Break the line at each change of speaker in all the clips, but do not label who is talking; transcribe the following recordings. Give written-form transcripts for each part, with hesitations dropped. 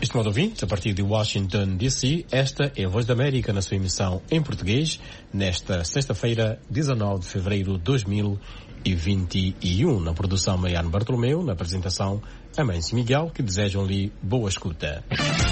Estimado ouvinte, a partir de Washington, D.C., esta é a Voz da América na sua emissão em português, nesta sexta-feira, 19 de fevereiro de 2021. Na produção, Maiane Bartolomeu, na apresentação, Amâncio Miguel, que desejam-lhe boa escuta.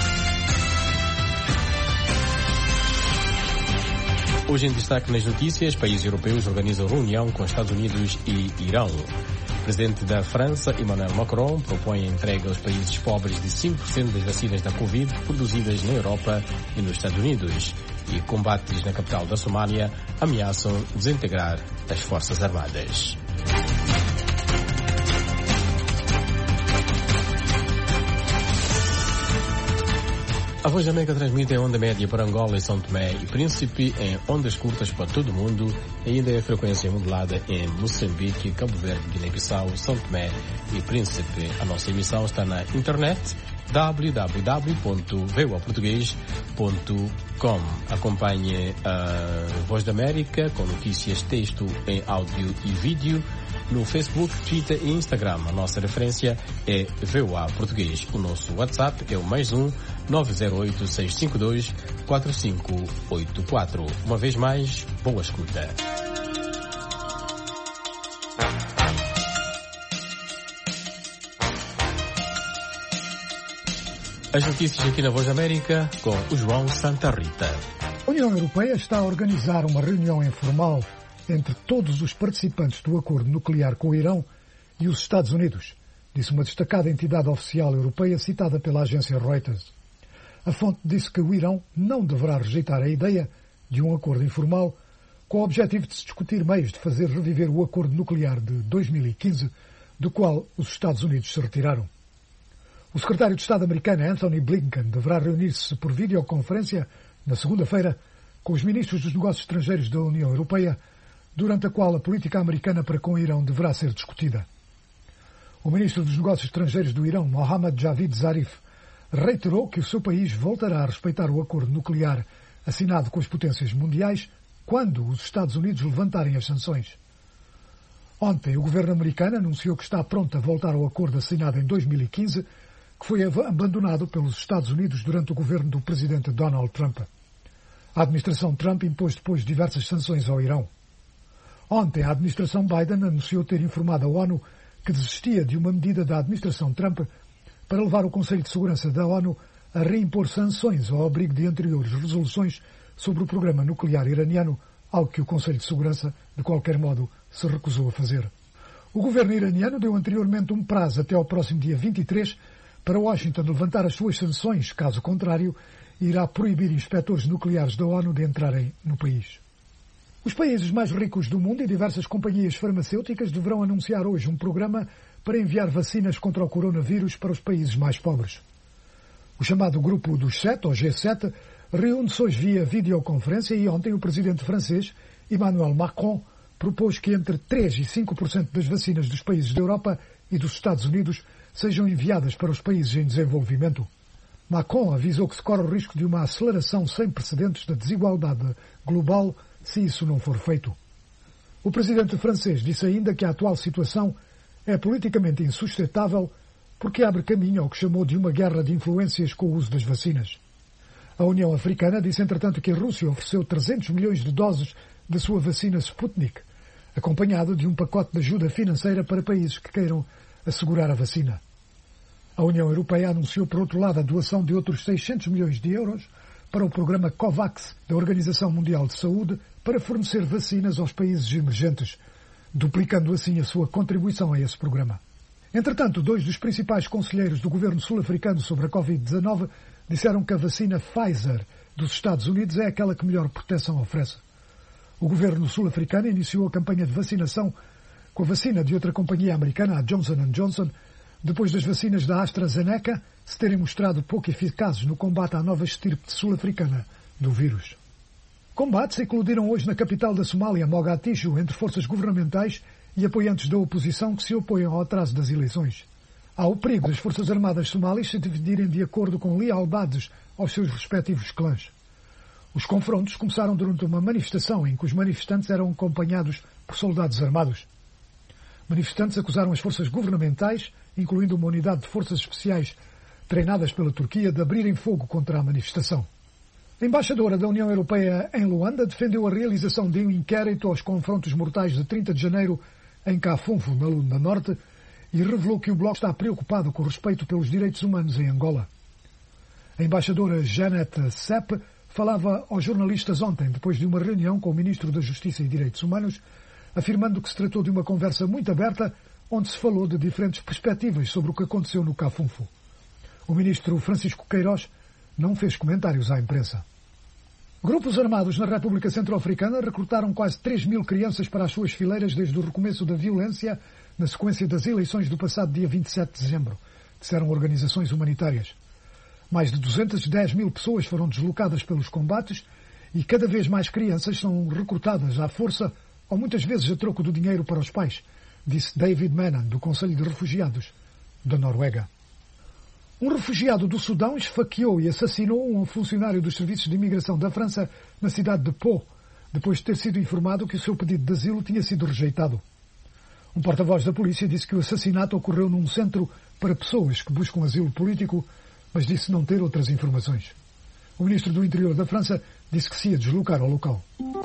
Hoje em destaque nas notícias, países europeus organizam reunião com Estados Unidos e Irão. O presidente da França, Emmanuel Macron, propõe a entrega aos países pobres de 5% das vacinas da Covid produzidas na Europa e nos Estados Unidos. E combates na capital da Somália ameaçam desintegrar as Forças Armadas. A Voz da América transmite em onda média para Angola e São Tomé e Príncipe, em ondas curtas para todo o mundo, e ainda é frequência modulada em Moçambique, Cabo Verde, Guiné-Bissau, São Tomé e Príncipe. A nossa emissão está na internet www.voaportugues.com. Acompanhe a Voz da América com notícias, texto em áudio e vídeo no Facebook, Twitter e Instagram. A nossa referência é VOA Português. O nosso WhatsApp é o +1 908 652 4584. Uma vez mais, boa escuta. As notícias aqui na Voz da América com o João Santa Rita.
A União Europeia está a organizar uma reunião informal entre todos os participantes do acordo nuclear com o Irão e os Estados Unidos, disse uma destacada entidade oficial europeia citada pela agência Reuters. A fonte disse que o Irão não deverá rejeitar a ideia de um acordo informal com o objetivo de se discutir meios de fazer reviver o acordo nuclear de 2015, do qual os Estados Unidos se retiraram. O secretário de Estado americano Anthony Blinken deverá reunir-se por videoconferência na segunda-feira com os ministros dos negócios estrangeiros da União Europeia, durante a qual a política americana para com o Irão deverá ser discutida. O ministro dos negócios estrangeiros do Irão, Mohammad Javad Zarif, reiterou que o seu país voltará a respeitar o acordo nuclear assinado com as potências mundiais quando os Estados Unidos levantarem as sanções. Ontem, o governo americano anunciou que está pronto a voltar ao acordo assinado em 2015, que foi abandonado pelos Estados Unidos durante o governo do presidente Donald Trump. A administração Trump impôs depois diversas sanções ao Irão. Ontem, a administração Biden anunciou ter informado a ONU que desistia de uma medida da administração Trump para levar o Conselho de Segurança da ONU a reimpor sanções ao abrigo de anteriores resoluções sobre o programa nuclear iraniano, algo que o Conselho de Segurança, de qualquer modo, se recusou a fazer. O governo iraniano deu anteriormente um prazo até ao próximo dia 23 para Washington levantar as suas sanções, caso contrário, irá proibir inspetores nucleares da ONU de entrarem no país. Os países mais ricos do mundo e diversas companhias farmacêuticas deverão anunciar hoje um programa para enviar vacinas contra o coronavírus para os países mais pobres. O chamado Grupo dos Sete, ou G7, reúne-se hoje via videoconferência e ontem o presidente francês, Emmanuel Macron, propôs que entre 3% e 5% das vacinas dos países da Europa e dos Estados Unidos sejam enviadas para os países em desenvolvimento. Macron avisou que se corre o risco de uma aceleração sem precedentes da desigualdade global se isso não for feito. O presidente francês disse ainda que a atual situação é politicamente insustentável porque abre caminho ao que chamou de uma guerra de influências com o uso das vacinas. A União Africana disse, entretanto, que a Rússia ofereceu 300 milhões de doses da sua vacina Sputnik, acompanhado de um pacote de ajuda financeira para países que queiram assegurar a vacina. A União Europeia anunciou, por outro lado, a doação de outros 600 milhões de euros para o programa COVAX da Organização Mundial de Saúde para fornecer vacinas aos países emergentes, duplicando assim a sua contribuição a esse programa. Entretanto, 2 dos principais conselheiros do governo sul-africano sobre a Covid-19 disseram que a vacina Pfizer dos Estados Unidos é aquela que melhor proteção oferece. O governo sul-africano iniciou a campanha de vacinação com a vacina de outra companhia americana, a Johnson & Johnson, depois das vacinas da AstraZeneca se terem mostrado pouco eficazes no combate à nova estirpe sul-africana do vírus. Combates eclodiram hoje na capital da Somália, Mogadishu, entre forças governamentais e apoiantes da oposição que se opõem ao atraso das eleições. Há o perigo das Forças Armadas somalis se dividirem de acordo com lealdades aos seus respectivos clãs. Os confrontos começaram durante uma manifestação em que os manifestantes eram acompanhados por soldados armados. Manifestantes acusaram as forças governamentais, incluindo uma unidade de forças especiais treinadas pela Turquia, de abrirem fogo contra a manifestação. A embaixadora da União Europeia em Luanda defendeu a realização de um inquérito aos confrontos mortais de 30 de janeiro em Cafunfo, na Luanda Norte, e revelou que o Bloco está preocupado com o respeito pelos direitos humanos em Angola. A embaixadora Janet Sepp falava aos jornalistas ontem, depois de uma reunião com o Ministro da Justiça e Direitos Humanos, afirmando que se tratou de uma conversa muito aberta, onde se falou de diferentes perspectivas sobre o que aconteceu no Cafunfo. O Ministro Francisco Queiroz não fez comentários à imprensa. Grupos armados na República Centro-Africana recrutaram quase 3.000 crianças para as suas fileiras desde o recomeço da violência na sequência das eleições do passado dia 27 de dezembro, disseram organizações humanitárias. Mais de 210.000 pessoas foram deslocadas pelos combates e cada vez mais crianças são recrutadas à força ou muitas vezes a troco do dinheiro para os pais, disse David Manan, do Conselho de Refugiados da Noruega. Um refugiado do Sudão esfaqueou e assassinou um funcionário dos serviços de imigração da França na cidade de Pau, depois de ter sido informado que o seu pedido de asilo tinha sido rejeitado. Um porta-voz da polícia disse que o assassinato ocorreu num centro para pessoas que buscam asilo político, mas disse não ter outras informações. O ministro do Interior da França disse que se ia deslocar ao local.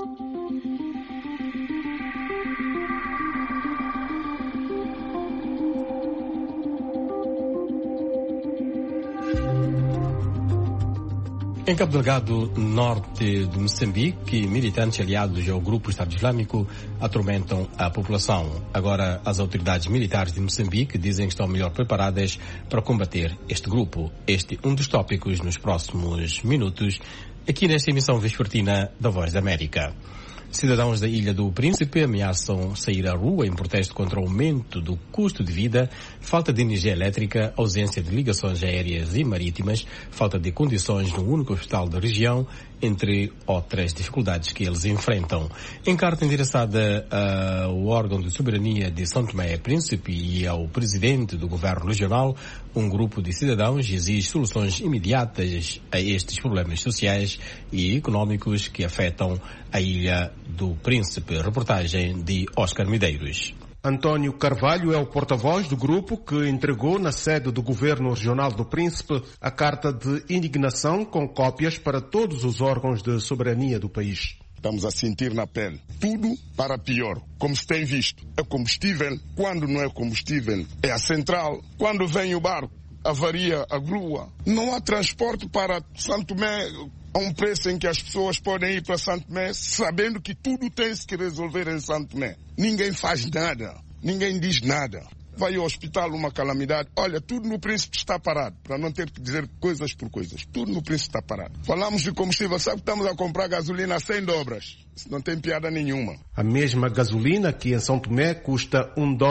Em Cabo Delgado, norte de Moçambique, militantes aliados ao grupo Estado Islâmico atormentam a população. Agora, as autoridades militares de Moçambique dizem que estão melhor preparadas para combater este grupo. Este é um dos tópicos nos próximos minutos, aqui nesta emissão vespertina da Voz da América. Cidadãos da Ilha do Príncipe ameaçam sair à rua em protesto contra o aumento do custo de vida, falta de energia elétrica, ausência de ligações aéreas e marítimas, falta de condições no único hospital da região, entre outras dificuldades que eles enfrentam. Em carta endereçada ao órgão de soberania de São Tomé e Príncipe e ao presidente do governo regional, um grupo de cidadãos exige soluções imediatas a estes problemas sociais e económicos que afetam a Ilha do Príncipe. Reportagem de Oscar Medeiros.
António Carvalho é o porta-voz do grupo que entregou na sede do Governo Regional do Príncipe a carta de indignação com cópias para todos os órgãos de soberania do país.
Estamos a sentir na pele tudo para pior. Como se tem visto, é combustível. Quando não é combustível, é a central. Quando vem o barco, avaria a grua. Não há transporte para Santo Tomé a um preço em que as pessoas podem ir para Santo Tomé sabendo que tudo tem-se que resolver em Santo Tomé. Ninguém faz nada, ninguém diz nada. Vai ao hospital uma calamidade, olha, tudo no Príncipe está parado, para não ter que dizer coisas por coisas. Tudo no Príncipe está parado. Falamos de combustível, sabe que estamos a comprar gasolina a 100 dobras. Isso não tem piada nenhuma.
A mesma gasolina que em São Tomé custa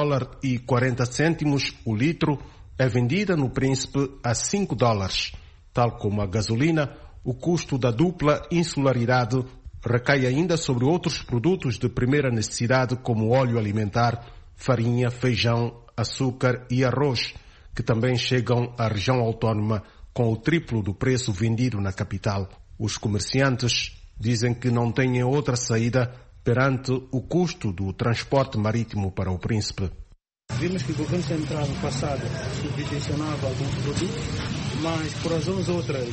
$1,40 o litro, é vendida no Príncipe a $5. Tal como a gasolina, o custo da dupla insularidade recai ainda sobre outros produtos de primeira necessidade como óleo alimentar, farinha, feijão, açúcar e arroz, que também chegam à região autónoma com o triplo do preço vendido na capital. Os comerciantes dizem que não têm outra saída perante o custo do transporte marítimo para o Príncipe.
Vimos que o governo central no passado subvencionava alguns produtos, mas por razões outras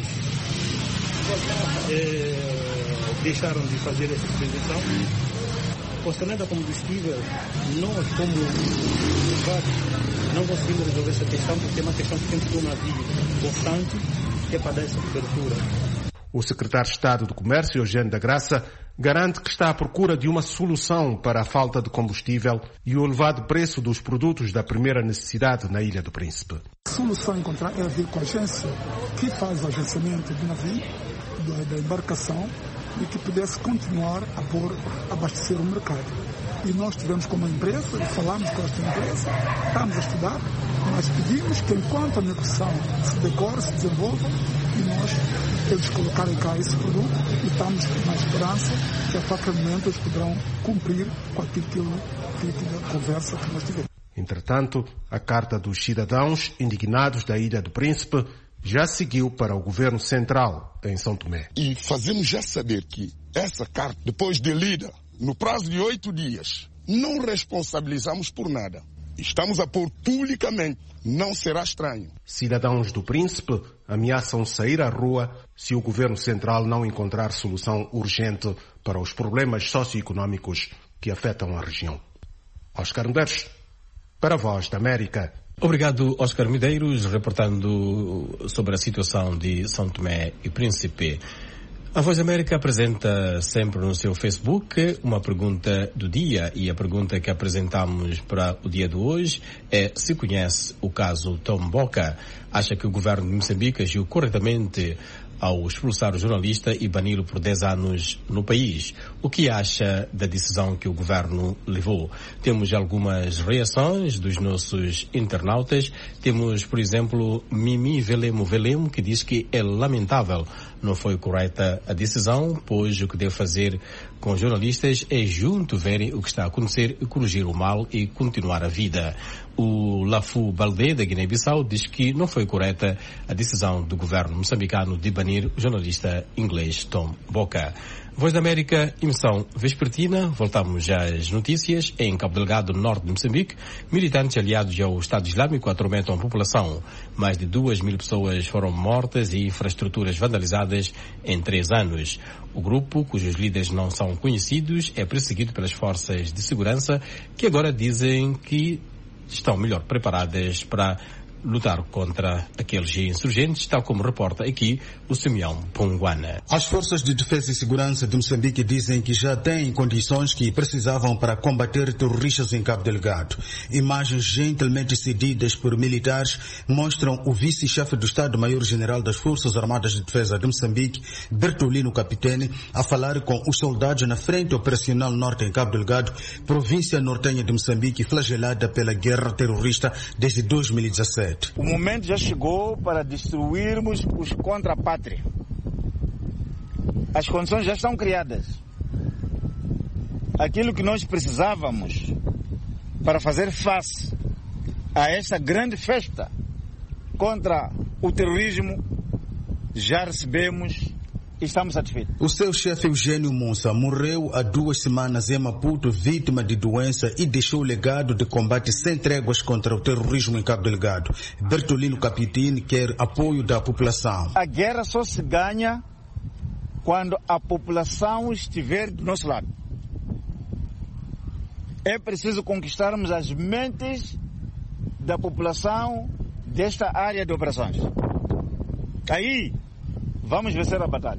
deixaram de fazer essa subvenção. Concernendo a combustível, nós como privados não conseguimos resolver essa questão porque é uma questão que tem que ter uma dívida constante que é para dar essa cobertura.
O secretário de Estado do Comércio, Eugênio da Graça, garante que está à procura de uma solução para a falta de combustível e o elevado preço dos produtos da primeira necessidade na Ilha do Príncipe.
A solução a encontrar é vir com a agência que faz o agenciamento do navio, da embarcação, e que pudesse continuar a abastecer o mercado. E nós tivemos como empresa, falámos com esta empresa, estamos a estudar, mas pedimos que enquanto a negociação se decore, se desenvolva, e eles colocarem cá esse produto, e estamos na esperança que a qualquer momento eles poderão cumprir com aquilo da conversa que nós tivemos.
Entretanto, a carta dos cidadãos indignados da Ilha do Príncipe já seguiu para o governo central em São Tomé.
E fazemos já saber que essa carta, depois de lida, no prazo de 8 dias, não responsabilizamos por nada. Estamos a pôr publicamente. Não será estranho.
Cidadãos do Príncipe ameaçam sair à rua se o governo central não encontrar solução urgente para os problemas socioeconómicos que afetam a região. Oscar Medeiros, para a Voz da América.
Obrigado, Oscar Medeiros, reportando sobre a situação de São Tomé e Príncipe. A Voz da América apresenta sempre no seu Facebook uma pergunta do dia, e a pergunta que apresentamos para o dia de hoje é se conhece o caso Tom Mboka. Acha que o governo de Moçambique agiu corretamente ao expulsar o jornalista e bani-lo por 10 anos no país? O que acha da decisão que o governo levou? Temos algumas reações dos nossos internautas. Temos, por exemplo, Mimi Velemo, que diz que é lamentável, não foi correta a decisão, pois o que deve fazer com os jornalistas é junto verem o que está a acontecer e corrigir o mal e continuar a vida. O Lafu Baldé, da Guiné-Bissau, diz que não foi correta a decisão do governo moçambicano de banir o jornalista inglês Tom Mboka. Voz da América, emissão vespertina. Voltamos às notícias. Em Cabo Delgado, norte de Moçambique, militantes aliados ao Estado Islâmico atormentam a população. Mais de 2.000 pessoas foram mortas e infraestruturas vandalizadas em 3 anos. O grupo, cujos líderes não são conhecidos, é perseguido pelas forças de segurança, que agora dizem que estão melhor preparadas para lutar contra aqueles insurgentes, tal como reporta aqui o Simeão Ponguana.
As forças de defesa e segurança de Moçambique dizem que já têm condições que precisavam para combater terroristas em Cabo Delgado. Imagens gentilmente cedidas por militares mostram o vice-chefe do Estado-Maior-General das Forças Armadas de Defesa de Moçambique, Bertolino Capitene, a falar com os soldados na Frente Operacional Norte em Cabo Delgado, província nortenha de Moçambique, flagelada pela guerra terrorista desde 2017.
O momento já chegou para destruirmos os contra-pátria. As condições já estão criadas. Aquilo que nós precisávamos para fazer face a esta grande festa contra o terrorismo, já recebemos e estamos satisfeitos.
O seu chefe Eugênio Munsa morreu há 2 semanas em Maputo, vítima de doença, e deixou o legado de combate sem tréguas contra o terrorismo em Cabo Delgado. Bertolino Capitini quer apoio da população.
A guerra só se ganha quando a população estiver do nosso lado. É preciso conquistarmos as mentes da população desta área de operações. Aí vamos vencer a batalha.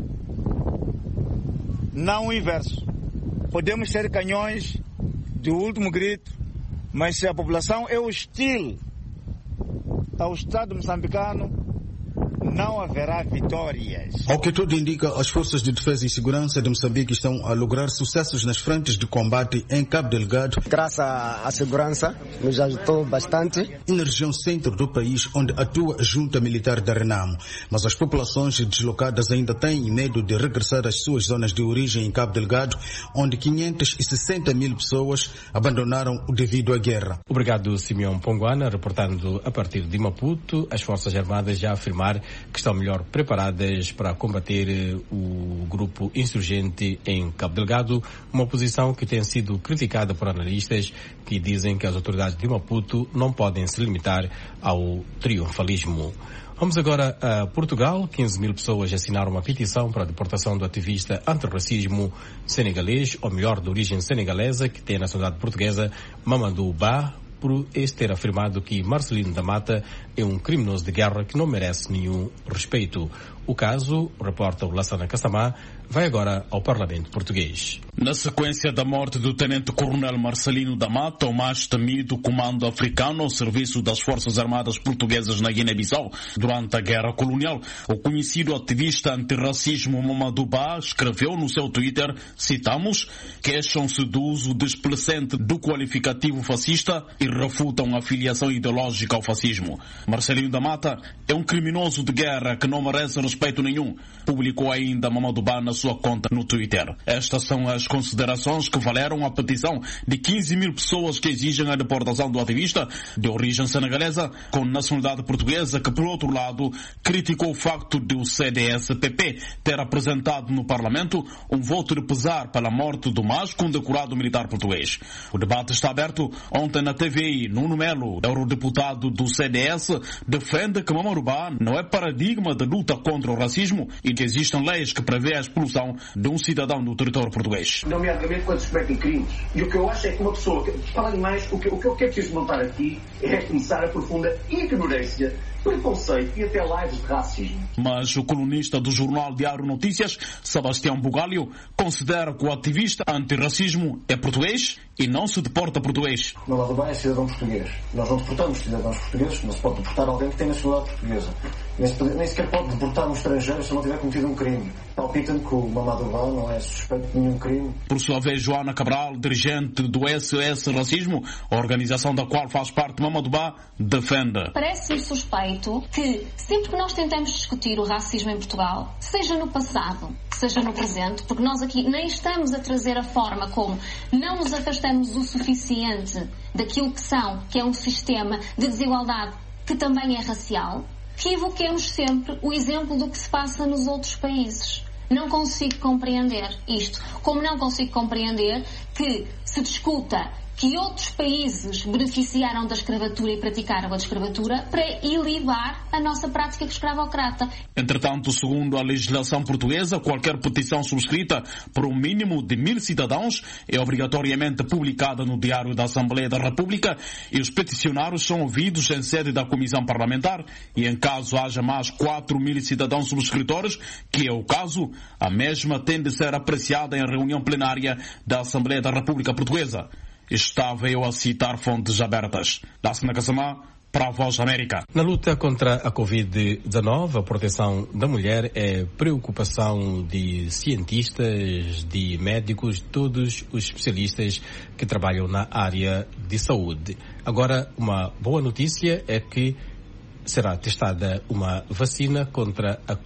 Não o inverso. Podemos ter canhões de último grito, mas se a população é hostil ao Estado moçambicano, não haverá vitórias.
Ao que tudo indica, as forças de defesa e segurança de Moçambique estão a lograr sucessos nas frentes de combate em Cabo Delgado.
Graças à segurança, nos ajudou bastante.
E na região centro do país, onde atua a junta militar da Renamo. Mas as populações deslocadas ainda têm medo de regressar às suas zonas de origem em Cabo Delgado, onde 560.000 pessoas abandonaram devido à guerra.
Obrigado, Simeão Ponguana, reportando a partir de Maputo. As Forças Armadas já afirmaram que estão melhor preparadas para combater o grupo insurgente em Cabo Delgado, uma posição que tem sido criticada por analistas que dizem que as autoridades de Maputo não podem se limitar ao triunfalismo. Vamos agora a Portugal. 15.000 pessoas assinaram uma petição para a deportação do ativista antirracismo senegalês, ou melhor, de origem senegalesa, que tem a nacionalidade portuguesa, Mamadou Ba, por ter afirmado que Marcelino da Mata é um criminoso de guerra que não merece nenhum respeito. O caso, reporta o Lassana Kassamá, vai agora ao Parlamento Português.
Na sequência da morte do tenente-coronel Marcelino da Mata, o mais temido comando africano ao serviço das Forças Armadas Portuguesas na Guiné-Bissau durante a Guerra Colonial, o conhecido ativista antirracismo Mamadou Ba escreveu no seu Twitter, citamos, queixam-se do uso desplecente do qualificativo fascista e refutam a filiação ideológica ao fascismo. Marcelino da Mata é um criminoso de guerra que não merece respeito respeito nenhum, publicou ainda Mamadou Ba na sua conta no Twitter. Estas são as considerações que valeram a petição de 15 mil pessoas que exigem a deportação do ativista de origem senegalesa com nacionalidade portuguesa, que, por outro lado, criticou o facto de o CDS-PP ter apresentado no Parlamento um voto de pesar pela morte do mais condecorado militar português. O debate está aberto. Ontem na TVI, Nuno Melo, eurodeputado do CDS, defende que Mamadou Ba não é paradigma de luta contra o racismo e que existem leis que prevê a expulsão de um cidadão do território português.
Nomeadamente quando se cometem crimes. E o que eu acho é que uma pessoa, para além mais, o que eu quero desmontar aqui é começar a profunda ignorância, preconceito e até lives de racismo.
Mas o colunista do jornal Diário Notícias, Sebastião Bugalho, considera que o ativista antirracismo é português e não se deporta português.
Mamadou Ba é cidadão português. Nós não deportamos cidadãos portugueses, não se pode deportar alguém que tem nacionalidade portuguesa. Nem sequer pode deportar um estrangeiro se não tiver cometido um crime. Palpita-me que o Mamadou Ba não é suspeito de nenhum crime.
Por sua vez, Joana Cabral, dirigente do SOS Racismo, a organização da qual faz parte Mamadou Ba, defende.
Parece-me suspeito que sempre que nós tentamos discutir o racismo em Portugal, seja no passado, seja no presente, porque nós aqui nem estamos a trazer a forma como não nos afastamos o suficiente daquilo que é um sistema de desigualdade que também é racial, que evoquemos sempre o exemplo do que se passa nos outros países. Não consigo compreender isto, como não consigo compreender que se discuta que outros países beneficiaram da escravatura e praticaram a escravatura para ilibar a nossa prática escravocrata.
Entretanto, segundo a legislação portuguesa, qualquer petição subscrita por um mínimo de 1000 cidadãos é obrigatoriamente publicada no Diário da Assembleia da República e os peticionários são ouvidos em sede da Comissão Parlamentar e, em caso haja mais 4.000 cidadãos subscritores, que é o caso, a mesma tem de ser apreciada em reunião plenária da Assembleia da República Portuguesa. Estava eu a citar fontes abertas. Lássina Kassamá, para a Voz da América.
Na luta contra a Covid-19, a proteção da mulher é preocupação de cientistas, de médicos, todos os especialistas que trabalham na área de saúde. Agora, uma boa notícia é que será testada uma vacina contra a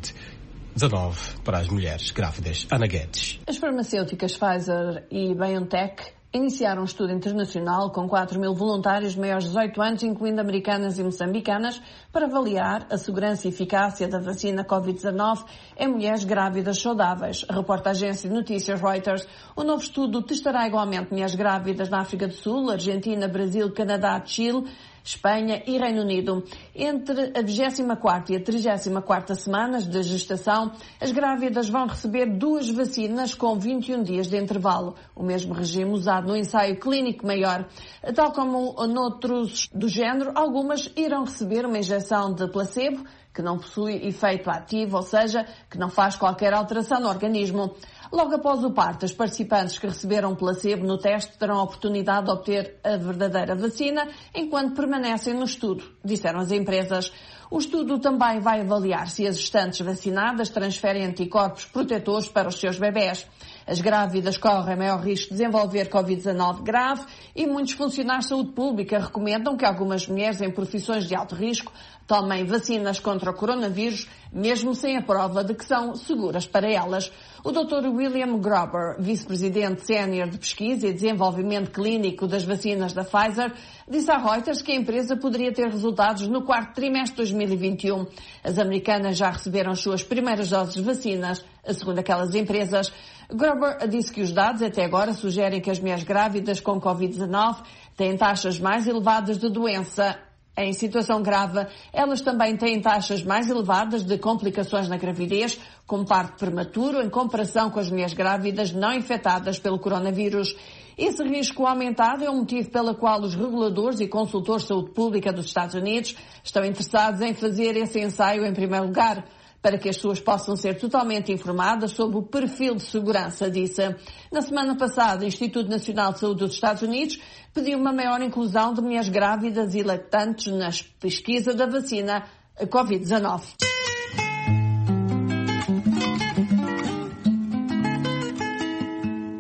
Covid-19 para as mulheres grávidas. Ana Guedes.
As farmacêuticas Pfizer e BioNTech iniciaram um estudo internacional com 4.000 voluntários maiores de 18 anos, incluindo americanas e moçambicanas, para avaliar a segurança e eficácia da vacina Covid-19 em mulheres grávidas saudáveis. Reporta a agência de notícias Reuters. O novo estudo testará igualmente mulheres grávidas na África do Sul, Argentina, Brasil, Canadá, Chile, Espanha e Reino Unido. Entre a 24ª e a 34ª semanas de gestação, as grávidas vão receber 2 vacinas com 21 dias de intervalo, o mesmo regime usado no ensaio clínico maior. Tal como noutros do género, algumas irão receber uma injeção de placebo, que não possui efeito ativo, ou seja, que não faz qualquer alteração no organismo. Logo após o parto, as participantes que receberam placebo no teste terão a oportunidade de obter a verdadeira vacina enquanto permanecem no estudo, disseram as empresas. O estudo também vai avaliar se as gestantes vacinadas transferem anticorpos protetores para os seus bebés. As grávidas correm maior risco de desenvolver Covid-19 grave e muitos funcionários de saúde pública recomendam que algumas mulheres em profissões de alto risco tomem vacinas contra o coronavírus, mesmo sem a prova de que são seguras para elas. O Dr. William Grober, vice-presidente sénior de pesquisa e desenvolvimento clínico das vacinas da Pfizer, disse à Reuters que a empresa poderia ter resultados no 4º trimestre de 2021. As americanas já receberam as suas primeiras doses de vacinas, segundo aquelas empresas. Grober disse que os dados até agora sugerem que as mulheres grávidas com Covid-19 têm taxas mais elevadas de doença. Em situação grave, elas também têm taxas mais elevadas de complicações na gravidez, como parto prematuro, em comparação com as mulheres grávidas não infectadas pelo coronavírus. Esse risco aumentado é o motivo pelo qual os reguladores e consultores de saúde pública dos Estados Unidos estão interessados em fazer esse ensaio em primeiro lugar, para que as pessoas possam ser totalmente informadas sobre o perfil de segurança, disse. Na semana passada, o Instituto Nacional de Saúde dos Estados Unidos pediu uma maior inclusão de mulheres grávidas e lactantes na pesquisa da vacina Covid-19.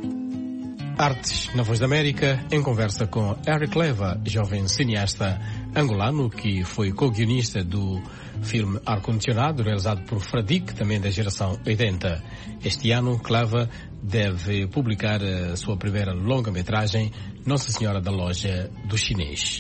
Artes na Voz da América, em conversa com Eric Leva, jovem cineasta angolano que foi co-guionista do filme Ar-Condicionado, realizado por Fradique, também da geração 80. Este ano, Clava deve publicar a sua primeira longa-metragem, Nossa Senhora da Loja do Chinês.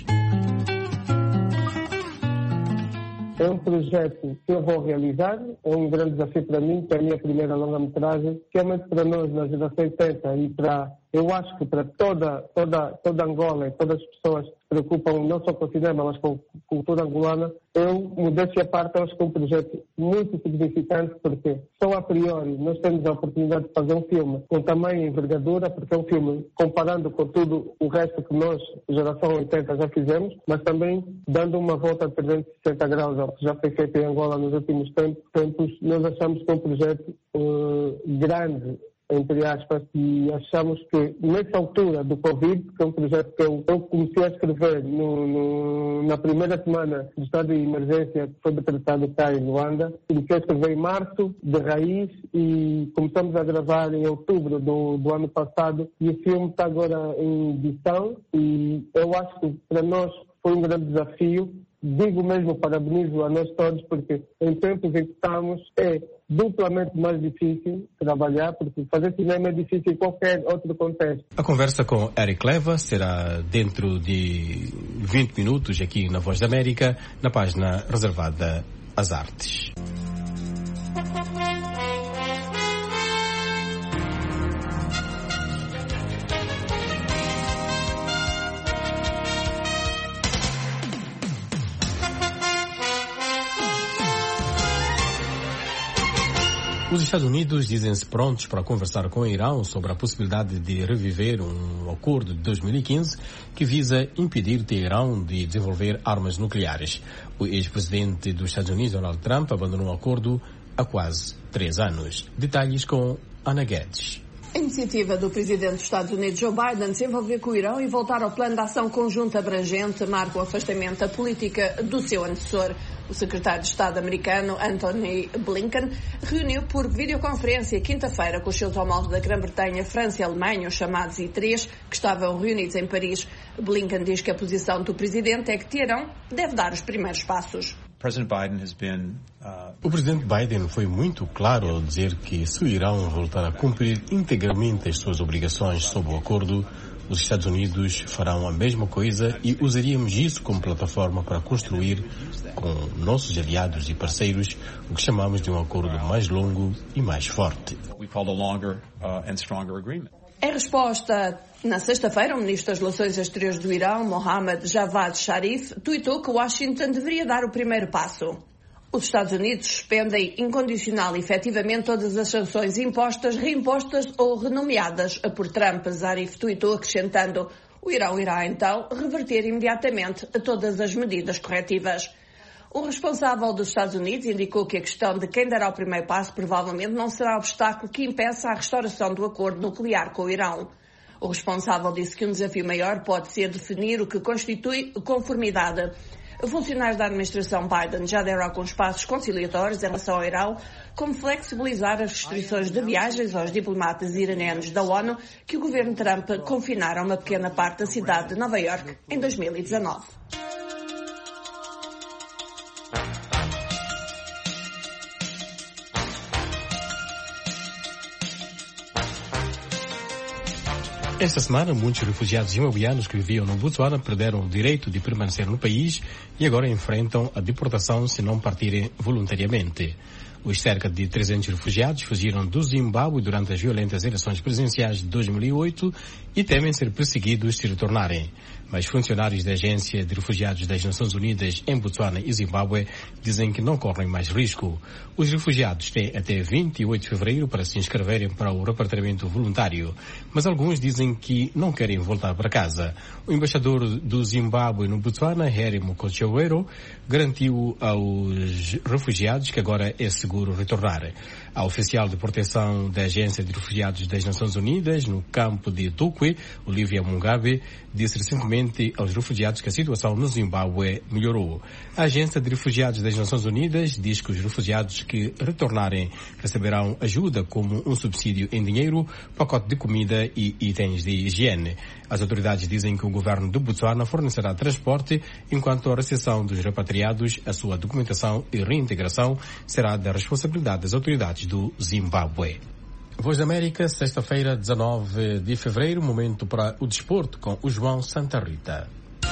É um projeto que eu vou realizar, é um grande desafio para mim, que é a minha primeira longa-metragem, que é muito para nós na geração 80 e eu acho que para toda Angola e todas as pessoas que se preocupam não só com o cinema, mas com a cultura angolana, eu, modéstia à parte, acho que é um projeto muito significante, porque só a priori nós temos a oportunidade de fazer um filme com tamanho e envergadura, porque é um filme comparando com tudo o resto que nós, geração 80, já fizemos, mas também dando uma volta de 360 graus ao que já foi feito em Angola nos últimos tempos. Nós achamos que é um projeto grande, entre aspas, e achamos que nessa altura do Covid, que é um projeto que eu comecei a escrever na primeira semana do estado de emergência que foi decretado cá em Luanda, comecei a escrever em março, de raiz, e começamos a gravar em outubro do ano passado, e o filme está agora em edição, e eu acho que para nós foi um grande desafio. Digo mesmo, parabenizo a nós todos, porque em tempos em que estamos é duplamente mais difícil trabalhar, porque fazer cinema é difícil em qualquer outro contexto.
A conversa com Eric Clever será dentro de 20 minutos aqui na Voz da América, na página reservada às artes. Os Estados Unidos dizem-se prontos para conversar com o Irão sobre a possibilidade de reviver um acordo de 2015 que visa impedir Teherão de desenvolver armas nucleares. O ex-presidente dos Estados Unidos, Donald Trump, abandonou o acordo há quase 3 anos. Detalhes com Ana Guedes.
A iniciativa do presidente dos Estados Unidos, Joe Biden, de se envolver com o Irão e voltar ao plano de ação conjunto abrangente marca o afastamento da política do seu antecessor. O secretário de Estado americano, Antony Blinken, reuniu por videoconferência quinta-feira com os seus homólogos da Grã-Bretanha, França e Alemanha, os chamados I3, que estavam reunidos em Paris. Blinken diz que a posição do presidente é que Teherão deve dar os primeiros passos.
O presidente Biden foi muito claro ao dizer que se o Irão voltar a cumprir integralmente as suas obrigações sob o acordo, os Estados Unidos farão a mesma coisa e usaríamos isso como plataforma para construir com nossos aliados e parceiros o que chamamos de um acordo mais longo e mais forte.
Em resposta, na sexta-feira, o ministro das Relações Exteriores do Irão, Mohammad Javad Zarif, tuitou que Washington deveria dar o primeiro passo. Os Estados Unidos suspendem incondicional e efetivamente todas as sanções impostas, reimpostas ou renomeadas por Trump. Zarif tuitou acrescentando: o Irão irá então reverter imediatamente todas as medidas corretivas. O responsável dos Estados Unidos indicou que a questão de quem dará o primeiro passo provavelmente não será obstáculo que impeça a restauração do acordo nuclear com o Irão. O responsável disse que um desafio maior pode ser definir o que constitui conformidade. Funcionários da administração Biden já deram alguns passos conciliatórios em relação ao Irão, como flexibilizar as restrições de viagens aos diplomatas iranianos da ONU que o governo Trump confinara a uma pequena parte da cidade de Nova Iorque em 2019.
Esta semana, muitos refugiados zimbabuianos que viviam no Botsuana perderam o direito de permanecer no país e agora enfrentam a deportação se não partirem voluntariamente. Os cerca de 300 refugiados fugiram do Zimbábue durante as violentas eleições presidenciais de 2008 e temem ser perseguidos se retornarem. Mas funcionários da Agência de Refugiados das Nações Unidas em Botsuana e Zimbábue dizem que não correm mais risco. Os refugiados têm até 28 de fevereiro para se inscreverem para o repatriamento voluntário, mas alguns dizem que não querem voltar para casa. O embaixador do Zimbábue no Botsuana, Harry Mukochowero, garantiu aos refugiados que agora é seguro seguro retornar. A oficial de proteção da Agência de Refugiados das Nações Unidas no campo de Tukwe, Olivia Mugabe, disse recentemente aos refugiados que a situação no Zimbábue melhorou. A Agência de Refugiados das Nações Unidas diz que os refugiados que retornarem receberão ajuda como um subsídio em dinheiro, pacote de comida e itens de higiene. As autoridades dizem que o governo de Botsuana fornecerá transporte, enquanto a recepção dos repatriados, a sua documentação e reintegração será da responsabilidade das autoridades do Zimbábue. Voz da América, sexta-feira, 19 de fevereiro, momento para o desporto com o João Santa Rita.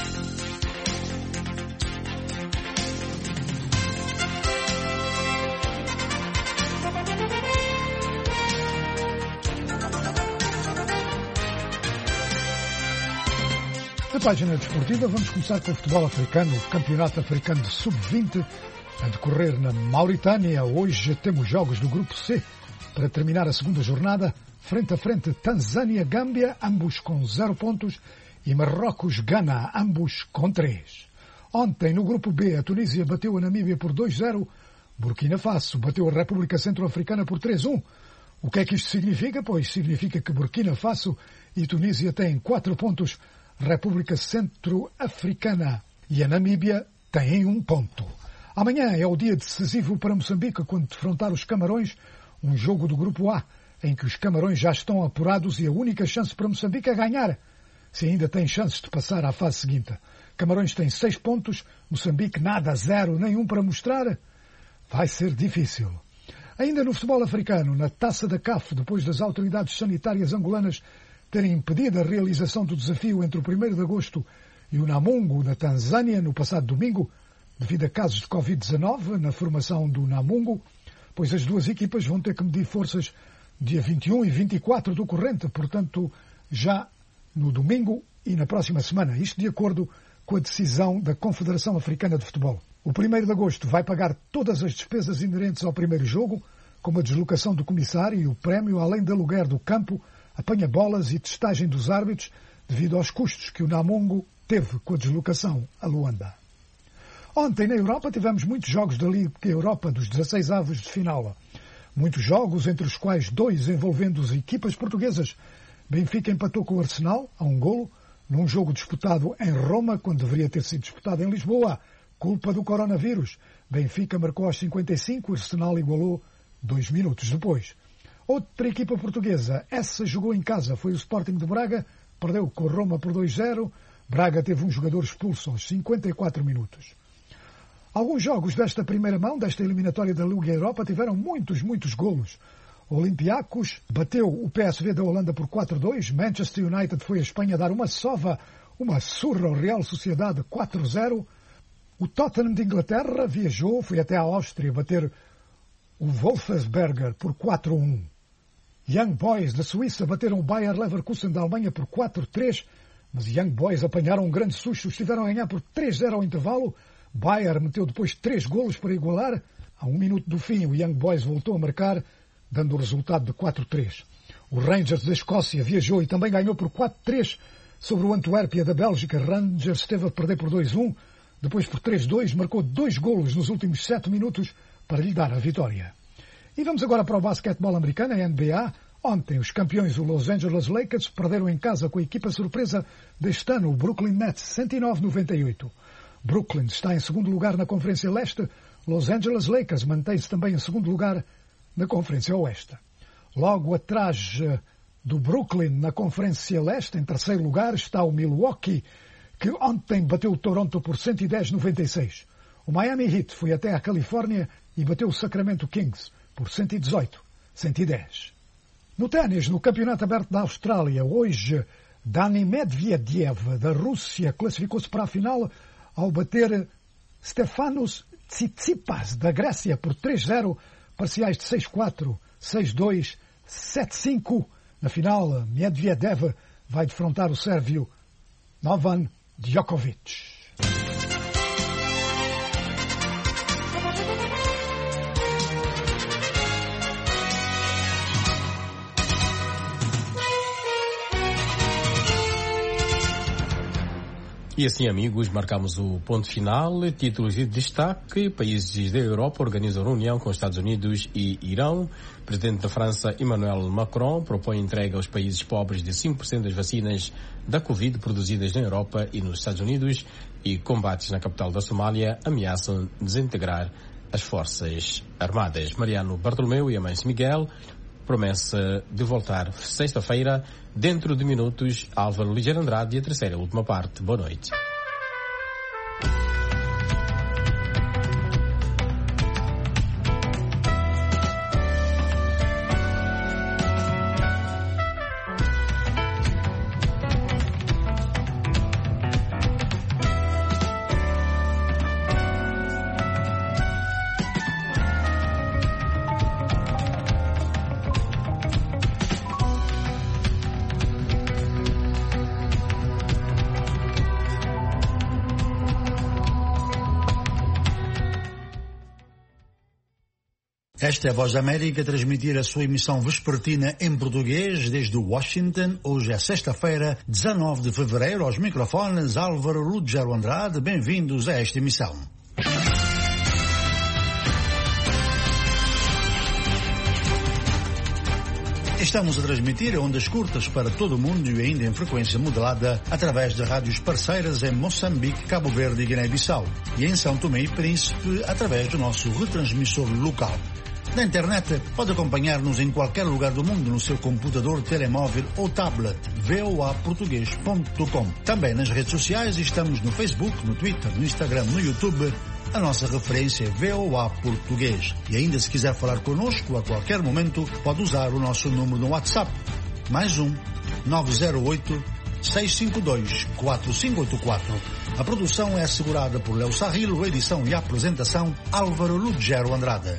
Na página desportiva vamos começar com o futebol africano, o Campeonato Africano de Sub-20 a decorrer na Mauritânia. Hoje temos jogos do Grupo C para terminar a segunda jornada. Frente a frente, Tanzânia-Gâmbia, ambos com 0 pontos, e Marrocos-Gana, ambos com 3. Ontem, no Grupo B, a Tunísia bateu a Namíbia por 2-0, Burkina Faso bateu a República Centro-Africana por 3-1. O que é que isto significa? Pois significa que Burkina Faso e Tunísia têm 4 pontos, República Centro-Africana e a Namíbia têm 1 ponto. Amanhã é o dia decisivo para Moçambique, quando defrontar os Camarões, um jogo do Grupo A, em que os Camarões já estão apurados e a única chance para Moçambique é ganhar, se ainda tem chances de passar à fase seguinte. Camarões tem 6 pontos, Moçambique nada, 0, nenhum para mostrar. Vai ser difícil. Ainda no futebol africano, na Taça da CAF, depois das autoridades sanitárias angolanas terem impedido a realização do desafio entre o 1º de agosto e o Namungo, na Tanzânia, no passado domingo, devido a casos de Covid-19 na formação do Namungo, pois as duas equipas vão ter que medir forças dia 21 e 24 do corrente, portanto, já no domingo e na próxima semana. Isto de acordo com a decisão da Confederação Africana de Futebol. O 1º de agosto vai pagar todas as despesas inerentes ao primeiro jogo, como a deslocação do comissário e o prémio, além de aluguer do campo, apanha-bolas e testagem dos árbitros, devido aos custos que o Namungo teve com a deslocação a Luanda. Ontem, na Europa, tivemos muitos jogos da Liga Europa dos 16 avos de final. Muitos jogos, entre os quais 2 envolvendo as equipas portuguesas. Benfica empatou com o Arsenal, a 1 golo, num jogo disputado em Roma, quando deveria ter sido disputado em Lisboa. Culpa do coronavírus. Benfica marcou aos 55, o Arsenal igualou 2 minutos depois. Outra equipa portuguesa, essa jogou em casa, foi o Sporting de Braga, perdeu com Roma por 2-0. Braga teve um jogador expulso aos 54 minutos. Alguns jogos desta primeira mão, desta eliminatória da Liga Europa, tiveram muitos golos. Olympiacos bateu o PSV da Holanda por 4-2. Manchester United foi à Espanha dar uma surra ao Real Sociedade 4-0. O Tottenham de Inglaterra viajou, foi até a Áustria bater o Wolfsberger por 4-1. Young Boys da Suíça bateram o Bayer Leverkusen da Alemanha por 4-3, mas Young Boys apanharam um grande susto, estiveram a ganhar por 3-0 ao intervalo. Bayer meteu depois 3 golos para igualar. A 1 minuto do fim, o Young Boys voltou a marcar, dando o resultado de 4-3. O Rangers da Escócia viajou e também ganhou por 4-3 sobre o Antuérpia da Bélgica. Rangers esteve a perder por 2-1, depois por 3-2, marcou 2 golos nos últimos 7 minutos para lhe dar a vitória. E vamos agora para o basquetebol americano, a NBA. Ontem, os campeões, o Los Angeles Lakers, perderam em casa com a equipa surpresa deste ano, o Brooklyn Nets, 109-98. Brooklyn está em segundo lugar na Conferência Leste. Los Angeles Lakers mantém-se também em segundo lugar na Conferência Oeste. Logo atrás do Brooklyn na Conferência Leste, em terceiro lugar, está o Milwaukee, que ontem bateu o Toronto por 110-96. O Miami Heat foi até a Califórnia e bateu o Sacramento Kings por 118-110. No ténis, no Campeonato Aberto da Austrália, hoje, Dani Medvedev, da Rússia, classificou-se para a final ao bater Stefanos Tsitsipas, da Grécia, por 3-0, parciais de 6-4, 6-2, 7-5. Na final, Medvedev vai defrontar o sérvio Novak Djokovic.
E assim, amigos, marcamos o ponto final. Títulos de destaque. Países da Europa organizam reunião com os Estados Unidos e Irão. O presidente da França, Emmanuel Macron, propõe entrega aos países pobres de 5% das vacinas da Covid produzidas na Europa e nos Estados Unidos. E combates na capital da Somália ameaçam desintegrar as forças armadas. Mariano Bartolomeu e Amâncio Miguel, promessa de voltar sexta-feira. Dentro de minutos, Álvaro Ligeiro Andrade e a terceira e última parte. Boa noite.
Esta é a Voz da América a transmitir a sua emissão vespertina em português desde Washington. Hoje é sexta-feira, 19 de fevereiro. Aos microfones, Álvaro Lugero Andrade. Bem-vindos a esta emissão. Estamos a transmitir ondas curtas para todo o mundo e ainda em frequência modulada através de rádios parceiras em Moçambique, Cabo Verde e Guiné-Bissau e em São Tomé e Príncipe através do nosso retransmissor local. Na internet pode acompanhar-nos em qualquer lugar do mundo no seu computador, telemóvel ou tablet, voaportugues.com. Também nas redes sociais estamos no Facebook, no Twitter, no Instagram, no YouTube. A nossa referência é VOA Português. E ainda se quiser falar connosco a qualquer momento, pode usar o nosso número no WhatsApp. Mais 908-652-4584. A produção é assegurada por Léo Sarrilo, edição e apresentação Álvaro Lugero Andrade.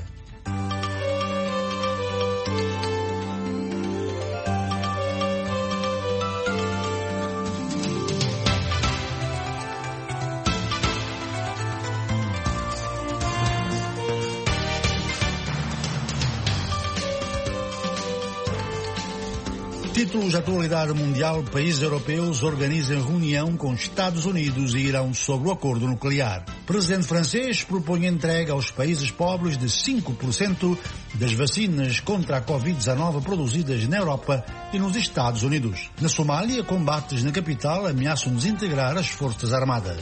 Títulos de atualidade mundial. Países europeus organizam reunião com Estados Unidos e Irão sobre o acordo nuclear. O presidente francês propõe entrega aos países pobres de 5% das vacinas contra a Covid-19 produzidas na Europa e nos Estados Unidos. Na Somália, combates na capital ameaçam desintegrar as forças armadas.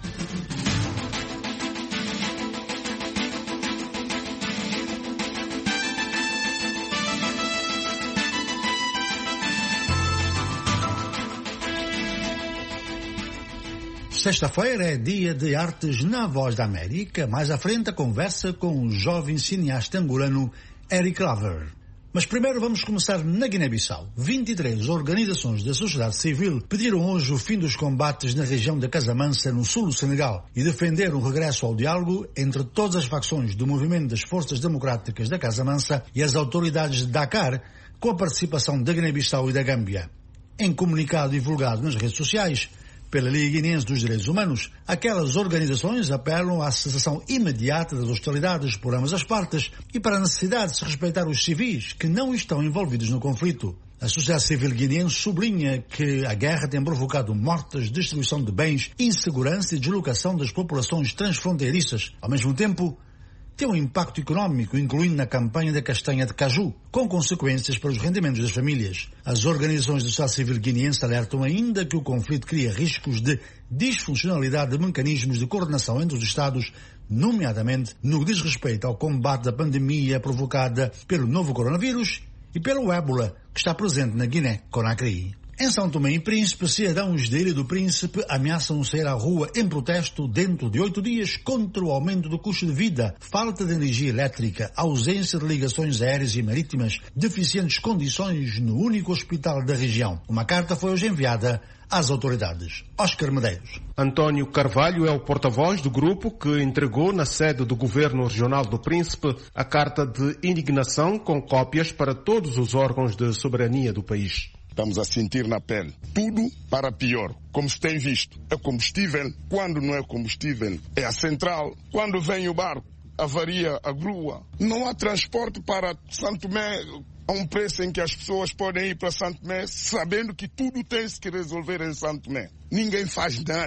Sexta-feira é dia de artes na Voz da América. Mais à frente a conversa com o jovem cineasta angolano Eric Claver. Mas primeiro vamos começar na Guiné-Bissau. 23 organizações da sociedade civil pediram hoje o fim dos combates na região da Casamança, no sul do Senegal, e defenderam o regresso ao diálogo entre todas as facções do movimento das Forças Democráticas da Casamança e as autoridades de Dakar, com a participação da Guiné-Bissau e da Gâmbia. Em comunicado divulgado nas redes sociais pela Liga Guinense dos Direitos Humanos, aquelas organizações apelam à cessação imediata das hostilidades por ambas as partes e para a necessidade de se respeitar os civis que não estão envolvidos no conflito. A sociedade civil guineense sublinha que a guerra tem provocado mortes, destruição de bens, insegurança e deslocação das populações transfronteiriças. Ao mesmo tempo, tem um impacto económico, incluindo na campanha da castanha de caju, com consequências para os rendimentos das famílias. As organizações da sociedade civil guineense alertam ainda que o conflito cria riscos de disfuncionalidade de mecanismos de coordenação entre os Estados, nomeadamente no que diz respeito ao combate da pandemia provocada pelo novo coronavírus e pelo ébola, que está presente na Guiné-Conakry. Em São Tomé e Príncipe, cidadãos da Ilha do Príncipe ameaçam sair à rua em protesto dentro de 8 dias contra o aumento do custo de vida, falta de energia elétrica, ausência de ligações aéreas e marítimas, deficientes condições no único hospital da região. Uma carta foi hoje enviada às autoridades. Oscar Medeiros.
António Carvalho é o porta-voz do grupo que entregou na sede do Governo Regional do Príncipe a carta de indignação com cópias para todos os órgãos de soberania do país.
Estamos a sentir na pele. Tudo para pior. Como se tem visto, é combustível. Quando não é combustível, é a central. Quando vem o barco, avaria a grua. Não há transporte para Santo Tomé a um preço em que as pessoas podem ir para Santo Tomé sabendo que tudo tem-se que resolver em Santo Tomé. Ninguém faz nada.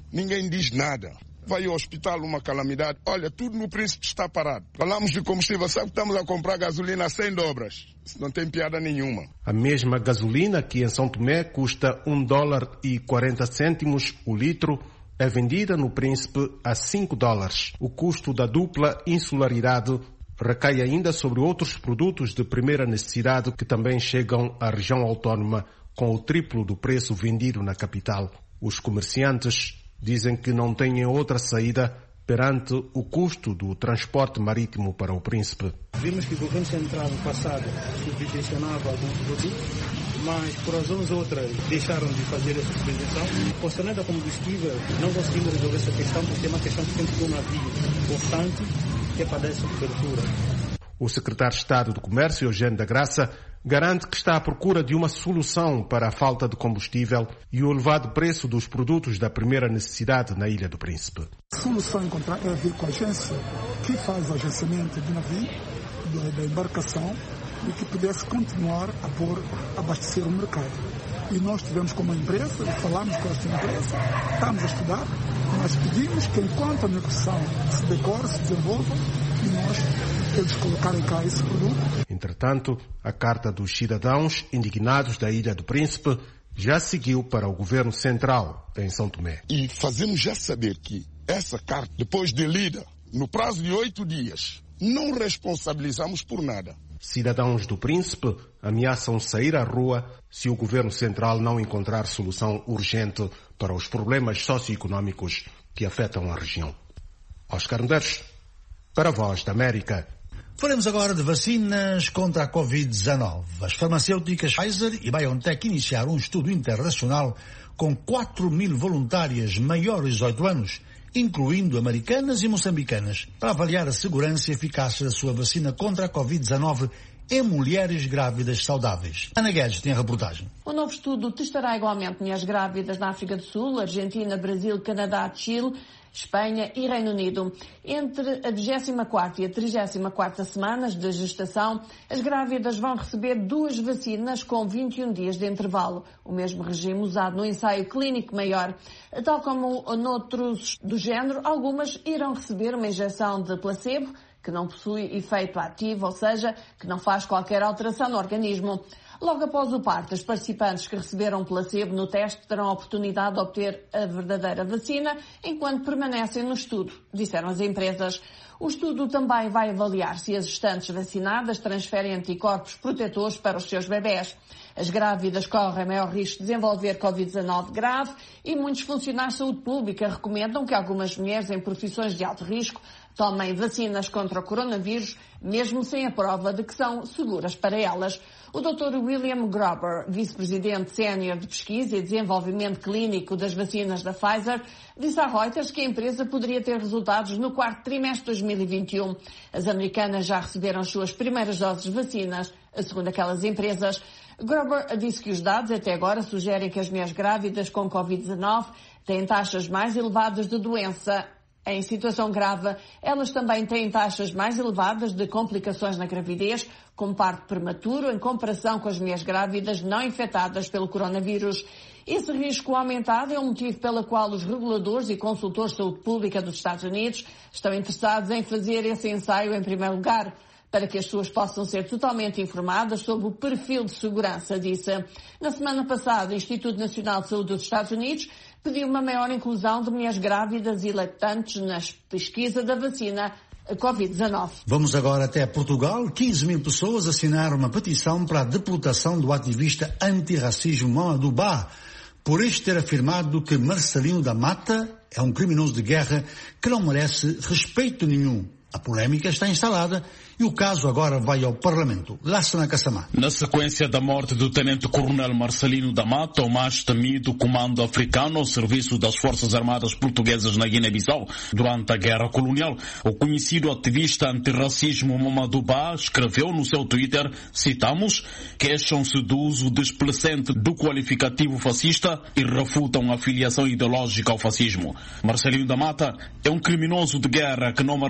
ninguém diz nada. Vai ao hospital, uma calamidade. Olha, tudo no Príncipe está parado. Falamos de combustível, sabe que estamos a comprar gasolina a 100 dobras. Isso não tem piada nenhuma.
A mesma gasolina que em São Tomé custa $1,40 o litro é vendida no Príncipe a $5. O custo da dupla insularidade recai ainda sobre outros produtos de primeira necessidade que também chegam à região autónoma com o triplo do preço vendido na capital. Os comerciantes dizem que não têm outra saída perante o custo do transporte marítimo para o Príncipe.
Vimos que o governo central no passado subvencionava alguns produtos, mas por razões outras deixaram de fazer essa subvenção. Consternando da combustível, não conseguimos resolver essa questão porque é uma questão que tem que ter um navio constante que é para dar essa cobertura.
O secretário de Estado do Comércio, Eugênio da Graça, garante que está à procura de uma solução para a falta de combustível e o elevado preço dos produtos da primeira necessidade na Ilha do Príncipe.
A solução a encontrar é vir com a agência que faz o agenciamento do navio, da embarcação, e que pudesse continuar a abastecer o mercado. E nós tivemos como empresa, falámos com esta empresa, estamos a estudar, mas pedimos que enquanto a negociação se decore, se desenvolva, e eles colocarem cá esse produto.
Entretanto, a carta dos cidadãos indignados da Ilha do Príncipe já seguiu para o governo central em São Tomé.
E fazemos já saber que essa carta, depois de lida, no prazo de 8 dias, não responsabilizamos por nada.
Cidadãos do Príncipe ameaçam sair à rua se o governo central não encontrar solução urgente para os problemas socioeconómicos que afetam a região. Oscar Medeiros, para a Voz da América.
Falamos agora de vacinas contra a Covid-19. As farmacêuticas Pfizer e BioNTech iniciaram um estudo internacional com 4.000 voluntárias maiores de 18 anos, incluindo americanas e moçambicanas, para avaliar a segurança e eficácia da sua vacina contra a Covid-19 em mulheres grávidas saudáveis. Ana Guedes tem a reportagem.
O novo estudo testará igualmente mulheres grávidas na África do Sul, Argentina, Brasil, Canadá, Chile, Espanha e Reino Unido. Entre a 24ª e a 34ª semanas de gestação, as grávidas vão receber 2 vacinas com 21 dias de intervalo, o mesmo regime usado no ensaio clínico maior. Tal como noutros do género, algumas irão receber uma injeção de placebo, que não possui efeito ativo, ou seja, que não faz qualquer alteração no organismo. Logo após o parto, as participantes que receberam placebo no teste terão a oportunidade de obter a verdadeira vacina enquanto permanecem no estudo, disseram as empresas. O estudo também vai avaliar se as gestantes vacinadas transferem anticorpos protetores para os seus bebés. As grávidas correm maior risco de desenvolver Covid-19 grave e muitos funcionários de saúde pública recomendam que algumas mulheres em profissões de alto risco tomem vacinas contra o coronavírus, mesmo sem a prova de que são seguras para elas. O Dr. William Grober, vice-presidente sénior de pesquisa e desenvolvimento clínico das vacinas da Pfizer, disse à Reuters que a empresa poderia ter resultados no 4º trimestre de 2021. As americanas já receberam as suas primeiras doses de vacinas, segundo aquelas empresas. Grober disse que os dados até agora sugerem que as mulheres grávidas com Covid-19 têm taxas mais elevadas de doença. Em situação grave, elas também têm taxas mais elevadas de complicações na gravidez, como parto prematuro, em comparação com as mulheres grávidas não infectadas pelo coronavírus. Esse risco aumentado é o motivo pelo qual os reguladores e consultores de saúde pública dos Estados Unidos estão interessados em fazer esse ensaio em primeiro lugar, para que as pessoas possam ser totalmente informadas sobre o perfil de segurança, disse. Na semana passada, o Instituto Nacional de Saúde dos Estados Unidos pediu uma maior inclusão de mulheres grávidas e lactantes na pesquisa da vacina Covid-19.
Vamos agora até Portugal. 15.000 pessoas assinaram uma petição para a deportação do ativista antirracismo Mamadou Ba, por este ter afirmado que Marcelino da Mata é um criminoso de guerra que não merece respeito nenhum. A polémica está instalada e o caso agora vai ao Parlamento. Lassana Kassamá.
Na sequência da morte do tenente-coronel Marcelino da Mata, o mais temido comando africano ao serviço das Forças Armadas Portuguesas na Guiné-Bissau durante a Guerra Colonial, o conhecido ativista antirracismo Mamadou Ba escreveu no seu Twitter, citamos, queixam-se do uso desplecente do qualificativo fascista e refutam a filiação ideológica ao fascismo. Marcelino da Mata é um criminoso de guerra que não merece respeito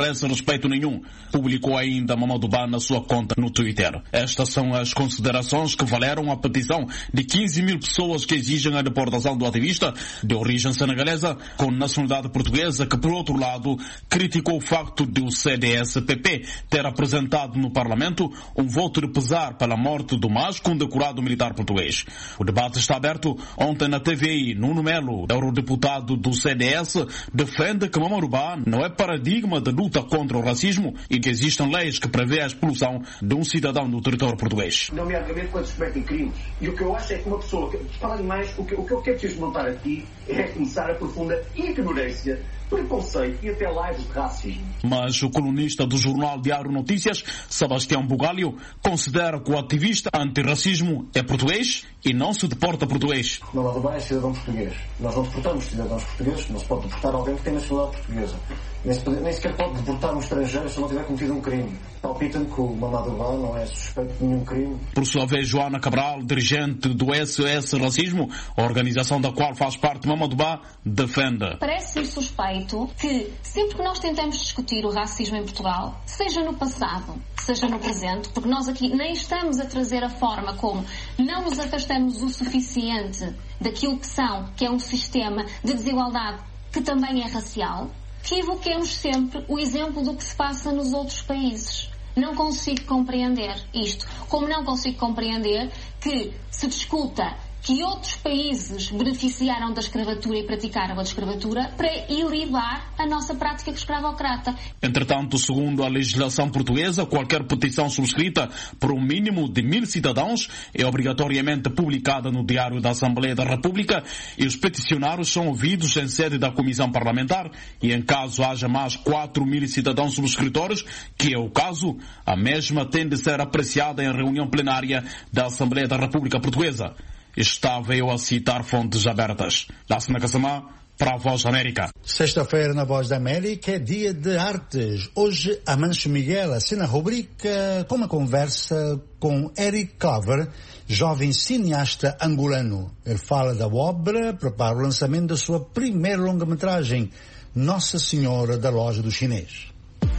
respeito nenhum, publicou ainda Mamadou Ba na sua conta no Twitter. Estas são as considerações que valeram a petição de 15 mil pessoas que exigem a deportação do ativista de origem senegalesa com nacionalidade portuguesa, que, por outro lado, criticou o facto de o CDS-PP ter apresentado no Parlamento um voto de pesar pela morte do mais condecorado militar português. O debate está aberto. Ontem na TVI, Nuno Melo, eurodeputado do CDS, defende que Mamadou Ba não é paradigma de luta contra o racismo e que existem leis que prevê a expulsão de um cidadão do território português.
Nomeadamente quando se cometem crimes. E o que eu acho é que uma pessoa, para mais, o que eu quero preciso notar aqui é começar a profunda ignorância, preconceito e até lives de racismo.
Mas o colunista do jornal Diário Notícias, Sebastião Bugalho, considera que o ativista antirracismo é português e não se deporta português.
Mamadou Ba é cidadão português. Nós não deportamos cidadãos portugueses, não se pode deportar alguém que tem nacionalidade portuguesa. Nem sequer pode deportar um estrangeiro se não tiver cometido um crime. Palpita-me que o Mamadou Ba não é suspeito de nenhum crime.
Por sua vez, Joana Cabral, dirigente do SOS Racismo, a organização da qual faz parte Mamadou Ba, defende.
Parece-me suspeito que sempre que nós tentamos discutir o racismo em Portugal, seja no passado, seja no presente, porque nós aqui nem estamos a trazer a forma como não nos afastamos o suficiente daquilo que é um sistema de desigualdade que também é racial, que evoquemos sempre o exemplo do que se passa nos outros países. Não consigo compreender isto, como não consigo compreender que se discuta que outros países beneficiaram da escravatura e praticaram a escravatura para ilibrar a nossa prática escravocrata.
Entretanto, segundo a legislação portuguesa, qualquer petição subscrita por um mínimo de 1000 cidadãos é obrigatoriamente publicada no Diário da Assembleia da República e os peticionários são ouvidos em sede da Comissão Parlamentar e, em caso haja mais 4000 cidadãos subscritores, que é o caso, a mesma tem de ser apreciada em reunião plenária da Assembleia da República Portuguesa. Estava eu a citar fontes abertas. Da-se-na Casamá, para a Voz da América.
Sexta-feira na Voz da América é dia de artes. Hoje, Amancio Miguel assina a rubrica com uma conversa com Eric Claver, jovem cineasta angolano. Ele fala da obra, prepara o lançamento da sua primeira longa-metragem, Nossa Senhora da Loja do Chinês.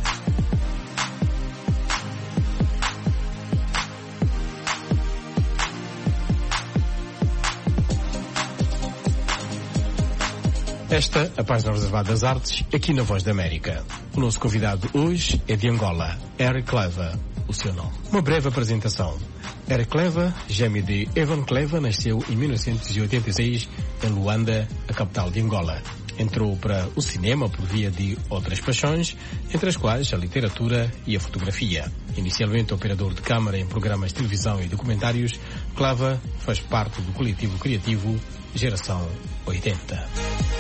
Esta, a página reservada às artes, aqui na Voz da América. O nosso convidado hoje é de Angola, Eric Claver, o seu nome. Uma breve apresentação. Eric Claver, gêmeo de Evan Claver, nasceu em 1986 em Luanda, a capital de Angola. Entrou para o cinema por via de outras paixões, entre as quais a literatura e a fotografia. Inicialmente operador de câmara em programas de televisão e documentários, Claver faz parte do coletivo criativo Geração 80.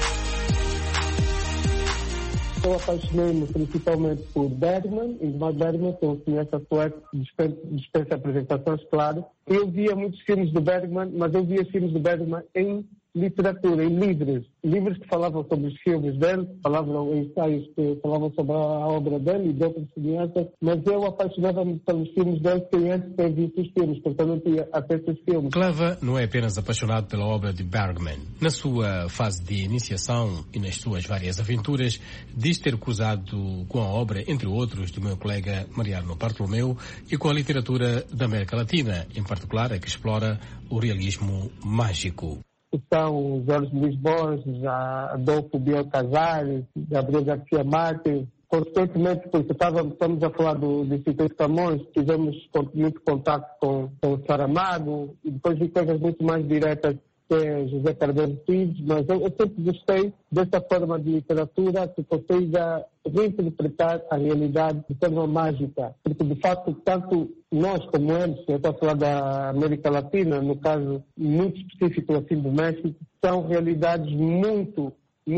Eu apaixonei-me principalmente por Bergman, Ingmar Bergman, que é um cineasta sueco, dispensa apresentações, claro. Eu via muitos filmes de Bergman, mas eu via filmes de Bergman em literatura, em livros que falavam sobre os filmes dele, falavam em ensaios que falavam sobre a obra dele e de outros cineastas, mas eu apaixonava-me pelos filmes dele sem antes ter visto os filmes, porque eu não tinha acesso aos filmes.
Claver não é apenas apaixonado pela obra de Bergman. Na sua fase de iniciação e nas suas várias aventuras, diz ter cruzado com a obra, entre outros, do meu colega Mariano Bartolomeu e com a literatura da América Latina, em particular a que explora o realismo mágico.
São Jorge Luís Borges, Adolfo Biel Casares, Gabriel Garcia Marques. Consequentemente, porque estamos a falar do Instituto Camões, tivemos muito contato com o Saramago e depois vi coisas muito mais diretas que é José Cardoso Filhos, mas eu sempre gostei dessa forma de literatura que consiga reinterpretar a realidade de forma mágica, porque de facto tanto nós como eles, eu estou a falar da América Latina, no caso muito específico assim do México, são realidades muito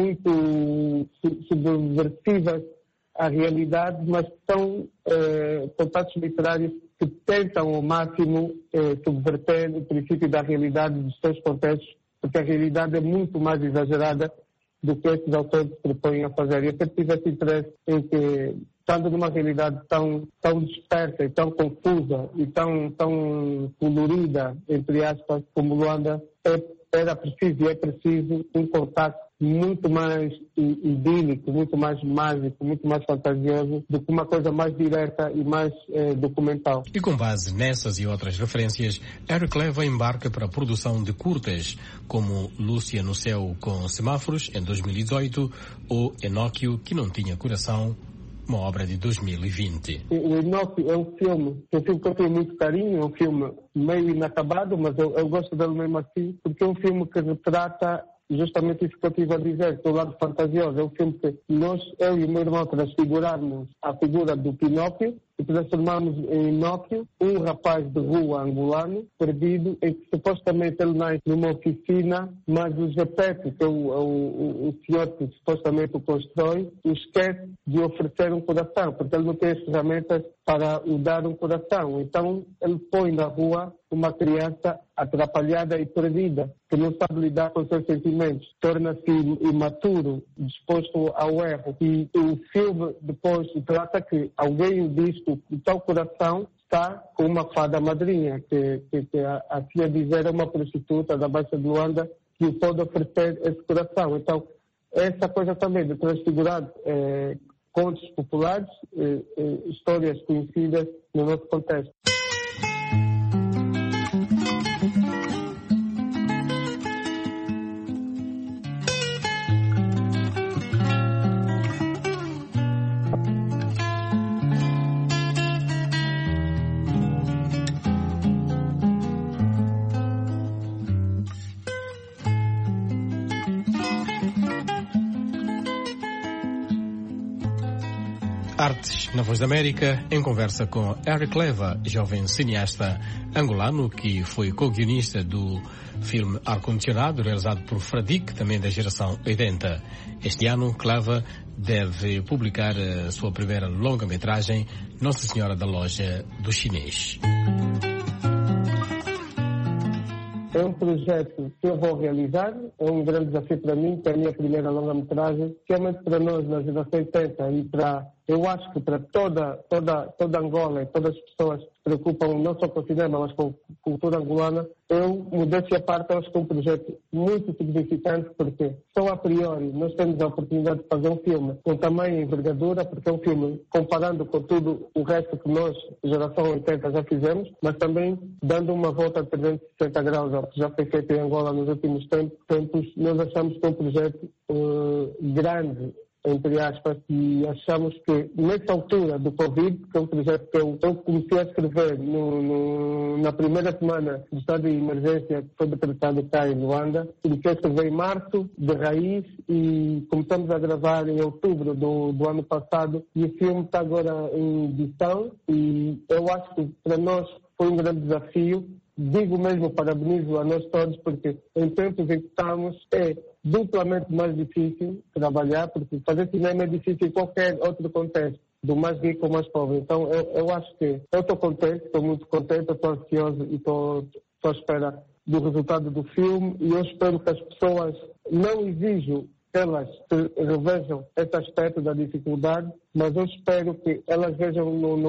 subversivas à realidade, mas são contatos literários que tentam ao máximo subverter o princípio da realidade dos seus contextos, porque a realidade é muito mais exagerada do que esses autores se propõem a fazer. E eu sempre tive esse interesse em que, estando numa realidade tão dispersa e tão confusa e tão colorida, entre aspas, como Luanda, era preciso e é preciso um contato muito mais idílico, muito mais mágico, muito mais fantasioso do que uma coisa mais direta e mais documental.
E com base nessas e outras referências, Eric Leva embarca para a produção de curtas, como Lúcia no Céu com Semáforos, em 2018, ou Enóquio, que não tinha coração, uma obra de 2020.
O Enóquio é um filme que eu tenho muito carinho, é um filme meio inacabado, mas eu gosto dele mesmo assim, porque é um filme que retrata justamente isso que eu estive a dizer, do lado fantasioso. É um filme que eu e o meu irmão transfiguramos a figura do Pinóquio e transformamos em Enóquio um rapaz de rua angolano, perdido, em que supostamente ele nasce numa oficina, mas o Gepeto, que é o senhor que supostamente o constrói, o esquece de oferecer um coração, porque ele não tem as ferramentas para o dar um coração. Então ele põe na rua uma criança atrapalhada e perdida, que não sabe lidar com os seus sentimentos, torna-se imaturo, disposto ao erro. E o filme depois trata que alguém diz que o tal coração está com uma fada madrinha, que assim a dizer é uma prostituta da Baixa de Luanda, que pode oferecer esse coração. Então, essa coisa também de transfigurar contos populares, histórias conhecidas no nosso contexto.
Artes na Voz da América, em conversa com Eric Leva, jovem cineasta angolano que foi co-guionista do filme Ar-Condicionado, realizado por Fradique, também da geração 80. Este ano, Leva deve publicar a sua primeira longa-metragem, Nossa Senhora da Loja do Chinês.
É um projeto que eu vou realizar, é um grande desafio para mim, que é a minha primeira longa-metragem, realmente para nós, na geração 80, e eu acho que para toda Angola e todas as pessoas que se preocupam não só com o cinema, mas com a cultura angolana, eu, modéstia à parte, acho que é um projeto muito significante, porque só a priori nós temos a oportunidade de fazer um filme com tamanho e envergadura, porque é um filme comparando com tudo o resto que nós, geração 80, já fizemos, mas também dando uma volta a 360 graus ao que já foi feito em Angola nos últimos tempos. Nós achamos que é um projeto grande, entre aspas, e achamos que nessa altura do Covid, que é um projeto que eu comecei a escrever na primeira semana do estado de emergência que foi decretado cá em Luanda, comecei a escrever em março, de raiz, e começamos a gravar em outubro do ano passado, e o filme está agora em edição, e eu acho que para nós foi um grande desafio. Digo mesmo, parabenizo a nós todos, porque em tempos em que estamos é duplamente mais difícil trabalhar, porque fazer cinema é difícil em qualquer outro contexto, do mais rico ao mais pobre. Então eu acho que eu estou contente, estou muito contente, estou ansioso e estou à espera do resultado do filme, e eu espero que as pessoas, não exijo que elas revejam esse aspecto da dificuldade, mas eu espero que elas vejam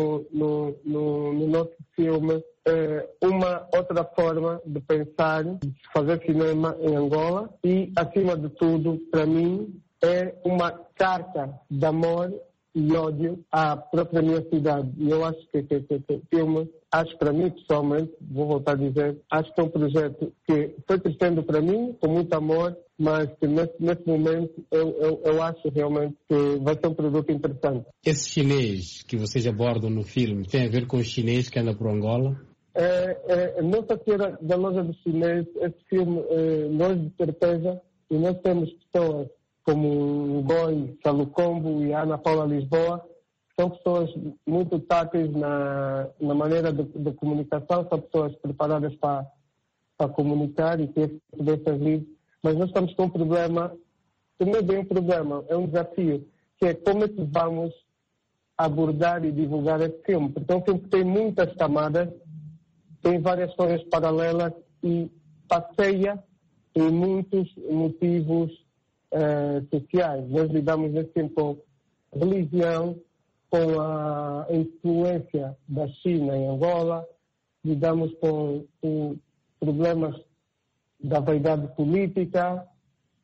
no nosso filme uma outra forma de pensar, de fazer cinema em Angola, e, acima de tudo, para mim, é uma carta de amor e ódio à própria minha cidade. E eu acho que o filme, acho para mim, pessoalmente, vou voltar a dizer, acho que é um projeto que foi crescendo para mim, com muito amor, mas que nesse momento eu acho realmente que vai ser um produto interessante.
Esse chinês que vocês abordam no filme tem a ver com o chinês que anda por Angola?
Nossa Senhora da Loja do Chinês, esse filme, nós de certeza, e nós temos pessoas como o Goi Salucombo e a Ana Paula Lisboa, são pessoas muito táteis na maneira de comunicação, são pessoas preparadas para comunicar e ter experiências livres, mas nós estamos com um problema, que não é bem um problema, é um desafio, que é como é que vamos abordar e divulgar esse filme, porque é um filme que tem muitas camadas, tem várias histórias paralelas e passeia em muitos motivos sociais. Nós lidamos nesse tempo com religião, com a influência da China em Angola, lidamos com problemas da vaidade política,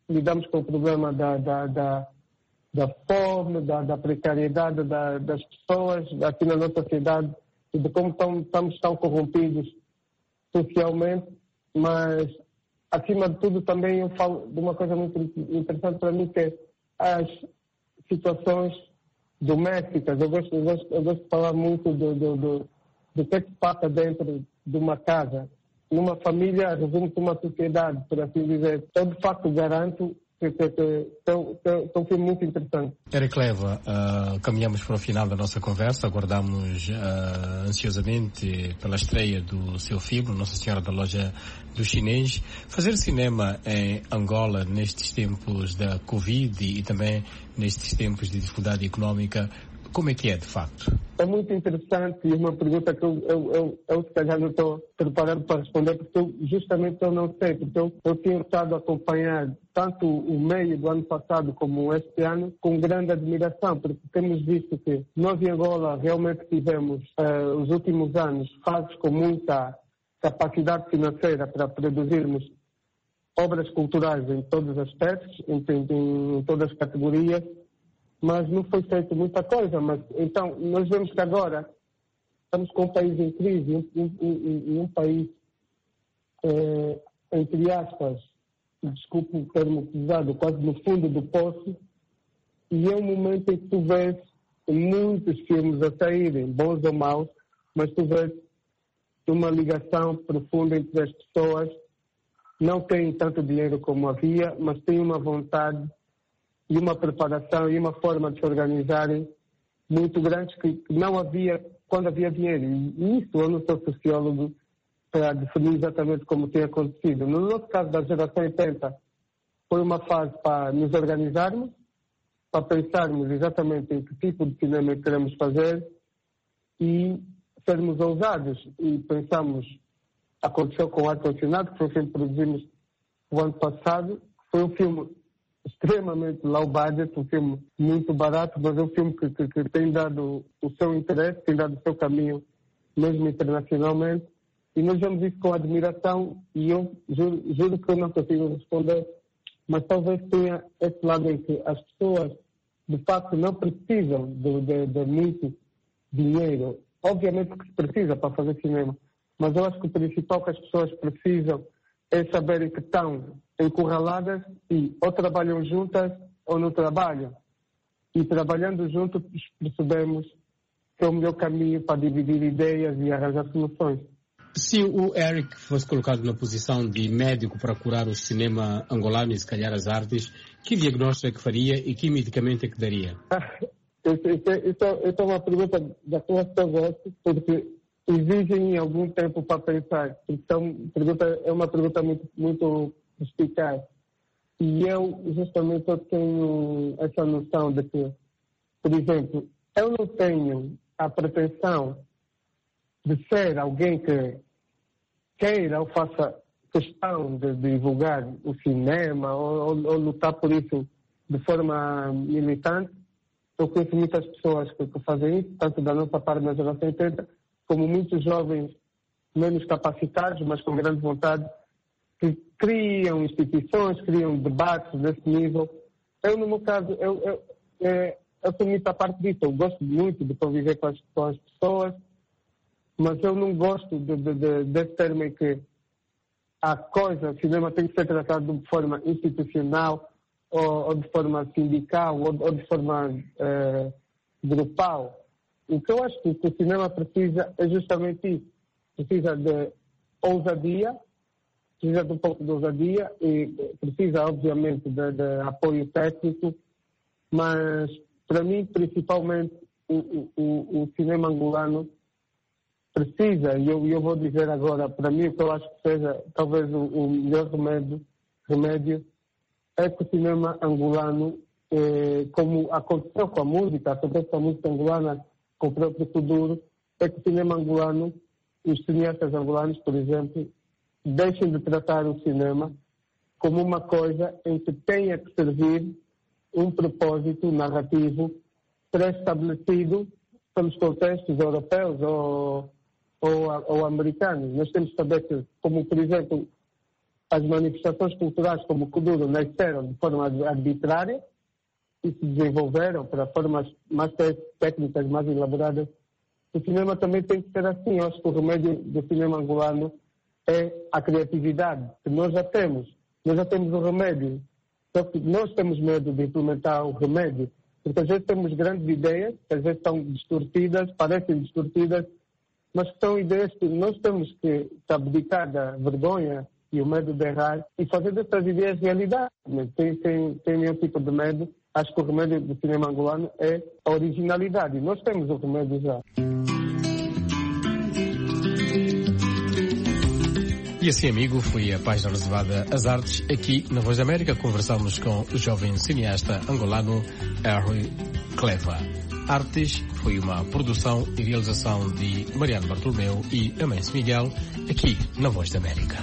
lidamos com o problema da fome, da precariedade das pessoas aqui na nossa cidade e de como estamos tão corrompidos socialmente, mas acima de tudo também eu falo de uma coisa muito interessante para mim, que é as situações domésticas. Eu gosto de falar muito do que é que se passa dentro de uma casa. Numa família, resume-se uma sociedade, por assim dizer. Eu, de facto, garanto que é um filme muito interessante.
Eric Leva, caminhamos para o final da nossa conversa. Aguardamos ansiosamente pela estreia do seu filme, Nossa Senhora da Loja do Chinês. Fazer cinema em Angola nestes tempos da Covid e também nestes tempos de dificuldade económica, como é que é, de facto?
É muito interessante e uma pergunta que eu se calhar não estou preparado para responder, porque eu não sei, porque eu tinha estado a acompanhar tanto o meio do ano passado como este ano com grande admiração, porque temos visto que nós em Angola realmente tivemos, os últimos anos, fases com muita capacidade financeira para produzirmos obras culturais em todos os aspectos, em todas as categorias, mas não foi feito muita coisa. Mas então nós vemos que agora estamos com um país em crise, um país, entre aspas, desculpe o termo pesado, quase no fundo do poço, e é um momento em que tu vês muitos filmes a saírem, bons ou maus, mas tu vês uma ligação profunda entre as pessoas, não têm tanto dinheiro como havia, mas têm uma vontade e uma preparação e uma forma de se organizarem muito grandes que não havia quando havia dinheiro. E isso eu não sou sociólogo para definir exatamente como tem acontecido. No nosso caso da geração 80, foi uma fase para nos organizarmos, para pensarmos exatamente em que tipo de cinema queremos fazer e sermos ousados. E pensamos, aconteceu com o Ar-Condicionado, que foi um filme que produzimos o ano passado, que foi um filme extremamente low budget, um filme muito barato, mas é um filme que tem dado o seu interesse, tem dado o seu caminho, mesmo internacionalmente, e nós vemos isso com admiração, e eu juro que eu não consigo responder, mas talvez tenha esse lado em que as pessoas, de facto, não precisam de muito dinheiro. Obviamente que se precisa para fazer cinema, mas eu acho que o principal que as pessoas precisam é saberem que estão encurraladas e ou trabalham juntas ou não trabalham. E trabalhando juntos percebemos que é o melhor caminho para dividir ideias e arranjar soluções.
Se o Eric fosse colocado na posição de médico para curar o cinema angolano e se calhar as artes, que diagnóstico é que faria e que medicamento é que daria?
Isso é uma pergunta da qual eu gosto, porque exigem algum tempo para pensar. Então, é uma pergunta muito eficaz. E eu, justamente, eu tenho essa noção de que, por exemplo, eu não tenho a pretensão de ser alguém que queira ou faça questão de divulgar o cinema ou lutar por isso de forma militante. Eu conheço muitas pessoas que fazem isso, tanto da nossa parte da geração 80, como muitos jovens menos capacitados, mas com grande vontade, que criam instituições, criam debates desse nível. Eu, no meu caso, eu sou muito à parte disso. Eu gosto muito de conviver com as pessoas, mas eu não gosto desse termo em que o cinema tem que ser tratado de forma institucional, ou de forma sindical, ou de forma grupal. O que eu acho que o cinema precisa é justamente isso. Precisa de ousadia, precisa de um pouco de ousadia e precisa, obviamente, de apoio técnico, mas, para mim, principalmente, o cinema angolano precisa, e eu vou dizer agora, para mim, o que eu acho que seja talvez o melhor remédio é que o cinema angolano, como aconteceu com a música, aconteceu com a música angolana, com o próprio Kuduro, é que o cinema angolano, os cineastas angolanos, por exemplo, deixem de tratar o cinema como uma coisa em que tenha que servir um propósito narrativo pré-estabelecido pelos contextos europeus ou americanos. Nós temos que saber que, como por exemplo, as manifestações culturais como o Kuduro nasceram de forma arbitrária e se desenvolveram para formas mais técnicas, mais elaboradas. O cinema também tem que ser assim. Eu acho que o remédio do cinema angolano é a criatividade, que nós já temos. Nós já temos o remédio. Só que nós temos medo de implementar o remédio. Porque às vezes temos grandes ideias, que às vezes são distorcidas, parecem distorcidas, mas são ideias que nós temos que abdicar da vergonha e o medo de errar e fazer dessas ideias realidade. Sem nenhum tipo de medo. Acho que o remédio do cinema angolano é a originalidade. Nós temos o remédio já.
E assim, amigo, foi a página reservada às artes. Aqui na Voz da América conversamos com o jovem cineasta angolano Eric Clever. Artes foi uma produção e realização de Mariano Bartolomeu e Amâncio Miguel, aqui na Voz da América.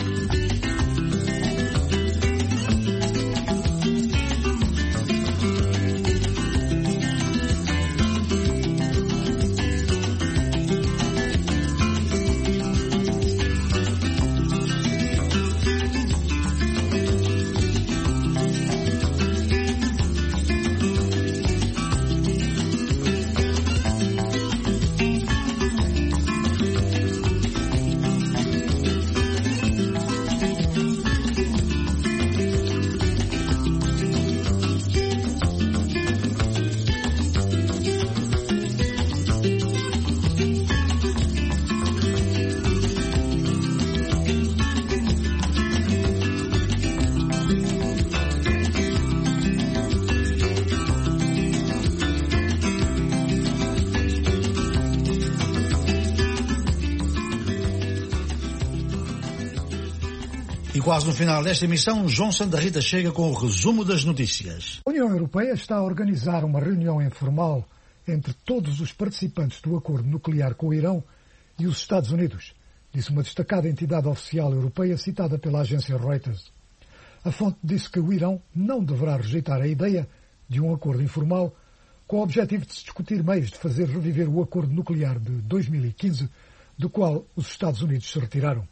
Quase no final desta emissão, João Santa Rita chega com o resumo das notícias.
A União Europeia está a organizar uma reunião informal entre todos os participantes do acordo nuclear com o Irão e os Estados Unidos, disse uma destacada entidade oficial europeia citada pela agência Reuters. A fonte disse que o Irão não deverá rejeitar a ideia de um acordo informal com o objetivo de se discutir meios de fazer reviver o acordo nuclear de 2015, do qual os Estados Unidos se retiraram.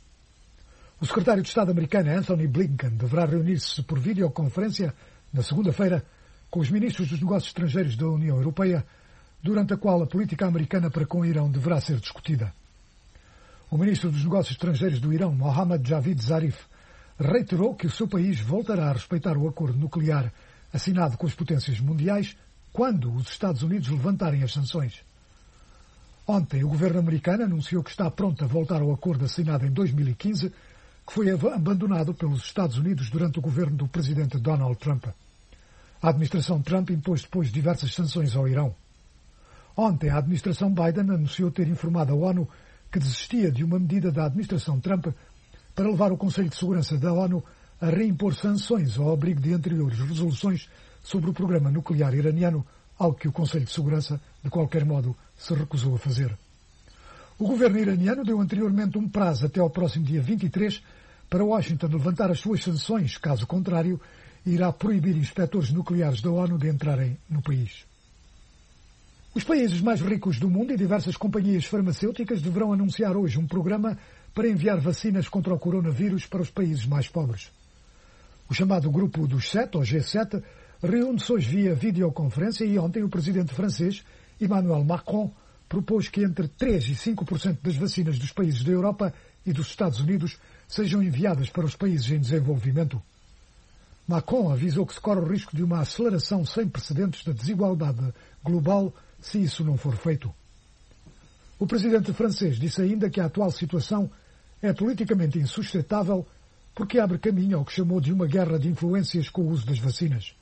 O secretário de Estado americano Anthony Blinken deverá reunir-se por videoconferência na segunda-feira com os ministros dos negócios estrangeiros da União Europeia, durante a qual a política americana para com o Irão deverá ser discutida. O ministro dos negócios estrangeiros do Irão, Mohammad Javad Zarif, reiterou que o seu país voltará a respeitar o acordo nuclear assinado com as potências mundiais quando os Estados Unidos levantarem as sanções. Ontem, o governo americano anunciou que está pronto a voltar ao acordo assinado em 2015, que foi abandonado pelos Estados Unidos durante o governo do presidente Donald Trump. A administração Trump impôs depois diversas sanções ao Irão. Ontem, a administração Biden anunciou ter informado a ONU que desistia de uma medida da administração Trump para levar o Conselho de Segurança da ONU a reimpor sanções ao abrigo de anteriores resoluções sobre o programa nuclear iraniano, algo que o Conselho de Segurança, de qualquer modo, se recusou a fazer. O governo iraniano deu anteriormente um prazo até ao próximo dia 23 para Washington levantar as suas sanções, caso contrário, irá proibir inspetores nucleares da ONU de entrarem no país. Os países mais ricos do mundo e diversas companhias farmacêuticas deverão anunciar hoje um programa para enviar vacinas contra o coronavírus para os países mais pobres. O chamado Grupo dos Sete, ou G7, reúne-se hoje via videoconferência e ontem o presidente francês, Emmanuel Macron, propôs que entre 3% e 5% das vacinas dos países da Europa e dos Estados Unidos sejam enviadas para os países em desenvolvimento. Macron avisou que se corre o risco de uma aceleração sem precedentes da desigualdade global se isso não for feito. O presidente francês disse ainda que a atual situação é politicamente insustentável porque abre caminho ao que chamou de uma guerra de influências com o uso das vacinas.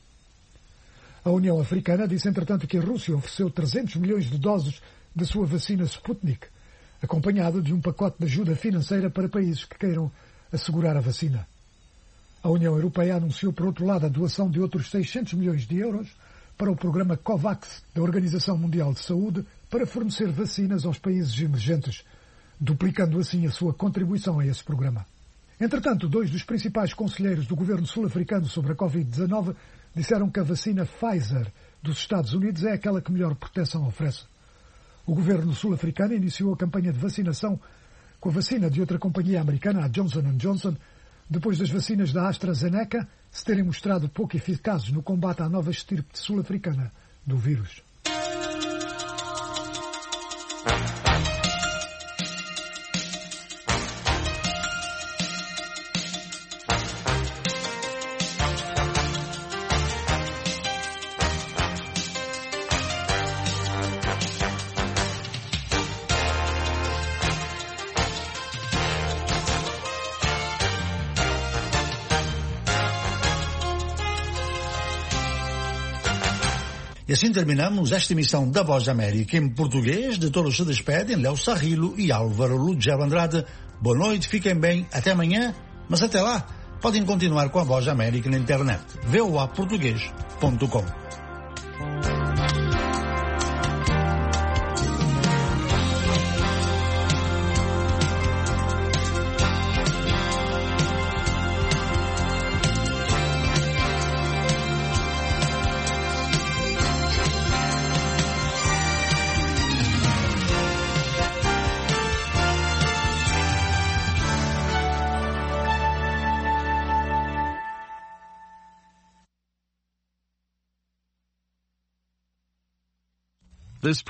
A União Africana disse, entretanto, que a Rússia ofereceu 300 milhões de doses da sua vacina Sputnik, acompanhado de um pacote de ajuda financeira para países que queiram assegurar a vacina. A União Europeia anunciou, por outro lado, a doação de outros 600 milhões de euros para o programa COVAX da Organização Mundial de Saúde para fornecer vacinas aos países emergentes, duplicando assim a sua contribuição a esse programa. Entretanto, 2 dos principais conselheiros do governo sul-africano sobre a Covid-19 disseram que a vacina Pfizer dos Estados Unidos é aquela que melhor proteção oferece. O governo sul-africano iniciou a campanha de vacinação com a vacina de outra companhia americana, a Johnson & Johnson, depois das vacinas da AstraZeneca se terem mostrado pouco eficazes no combate à nova estirpe sul-africana do vírus.
E assim terminamos esta emissão da Voz da América em português. De todos se despedem Léo Sarrilo e Álvaro Lugero Andrade. Boa noite, fiquem bem, até amanhã. Mas até lá, podem continuar com a Voz da América na internet. voaportuguês.com.
This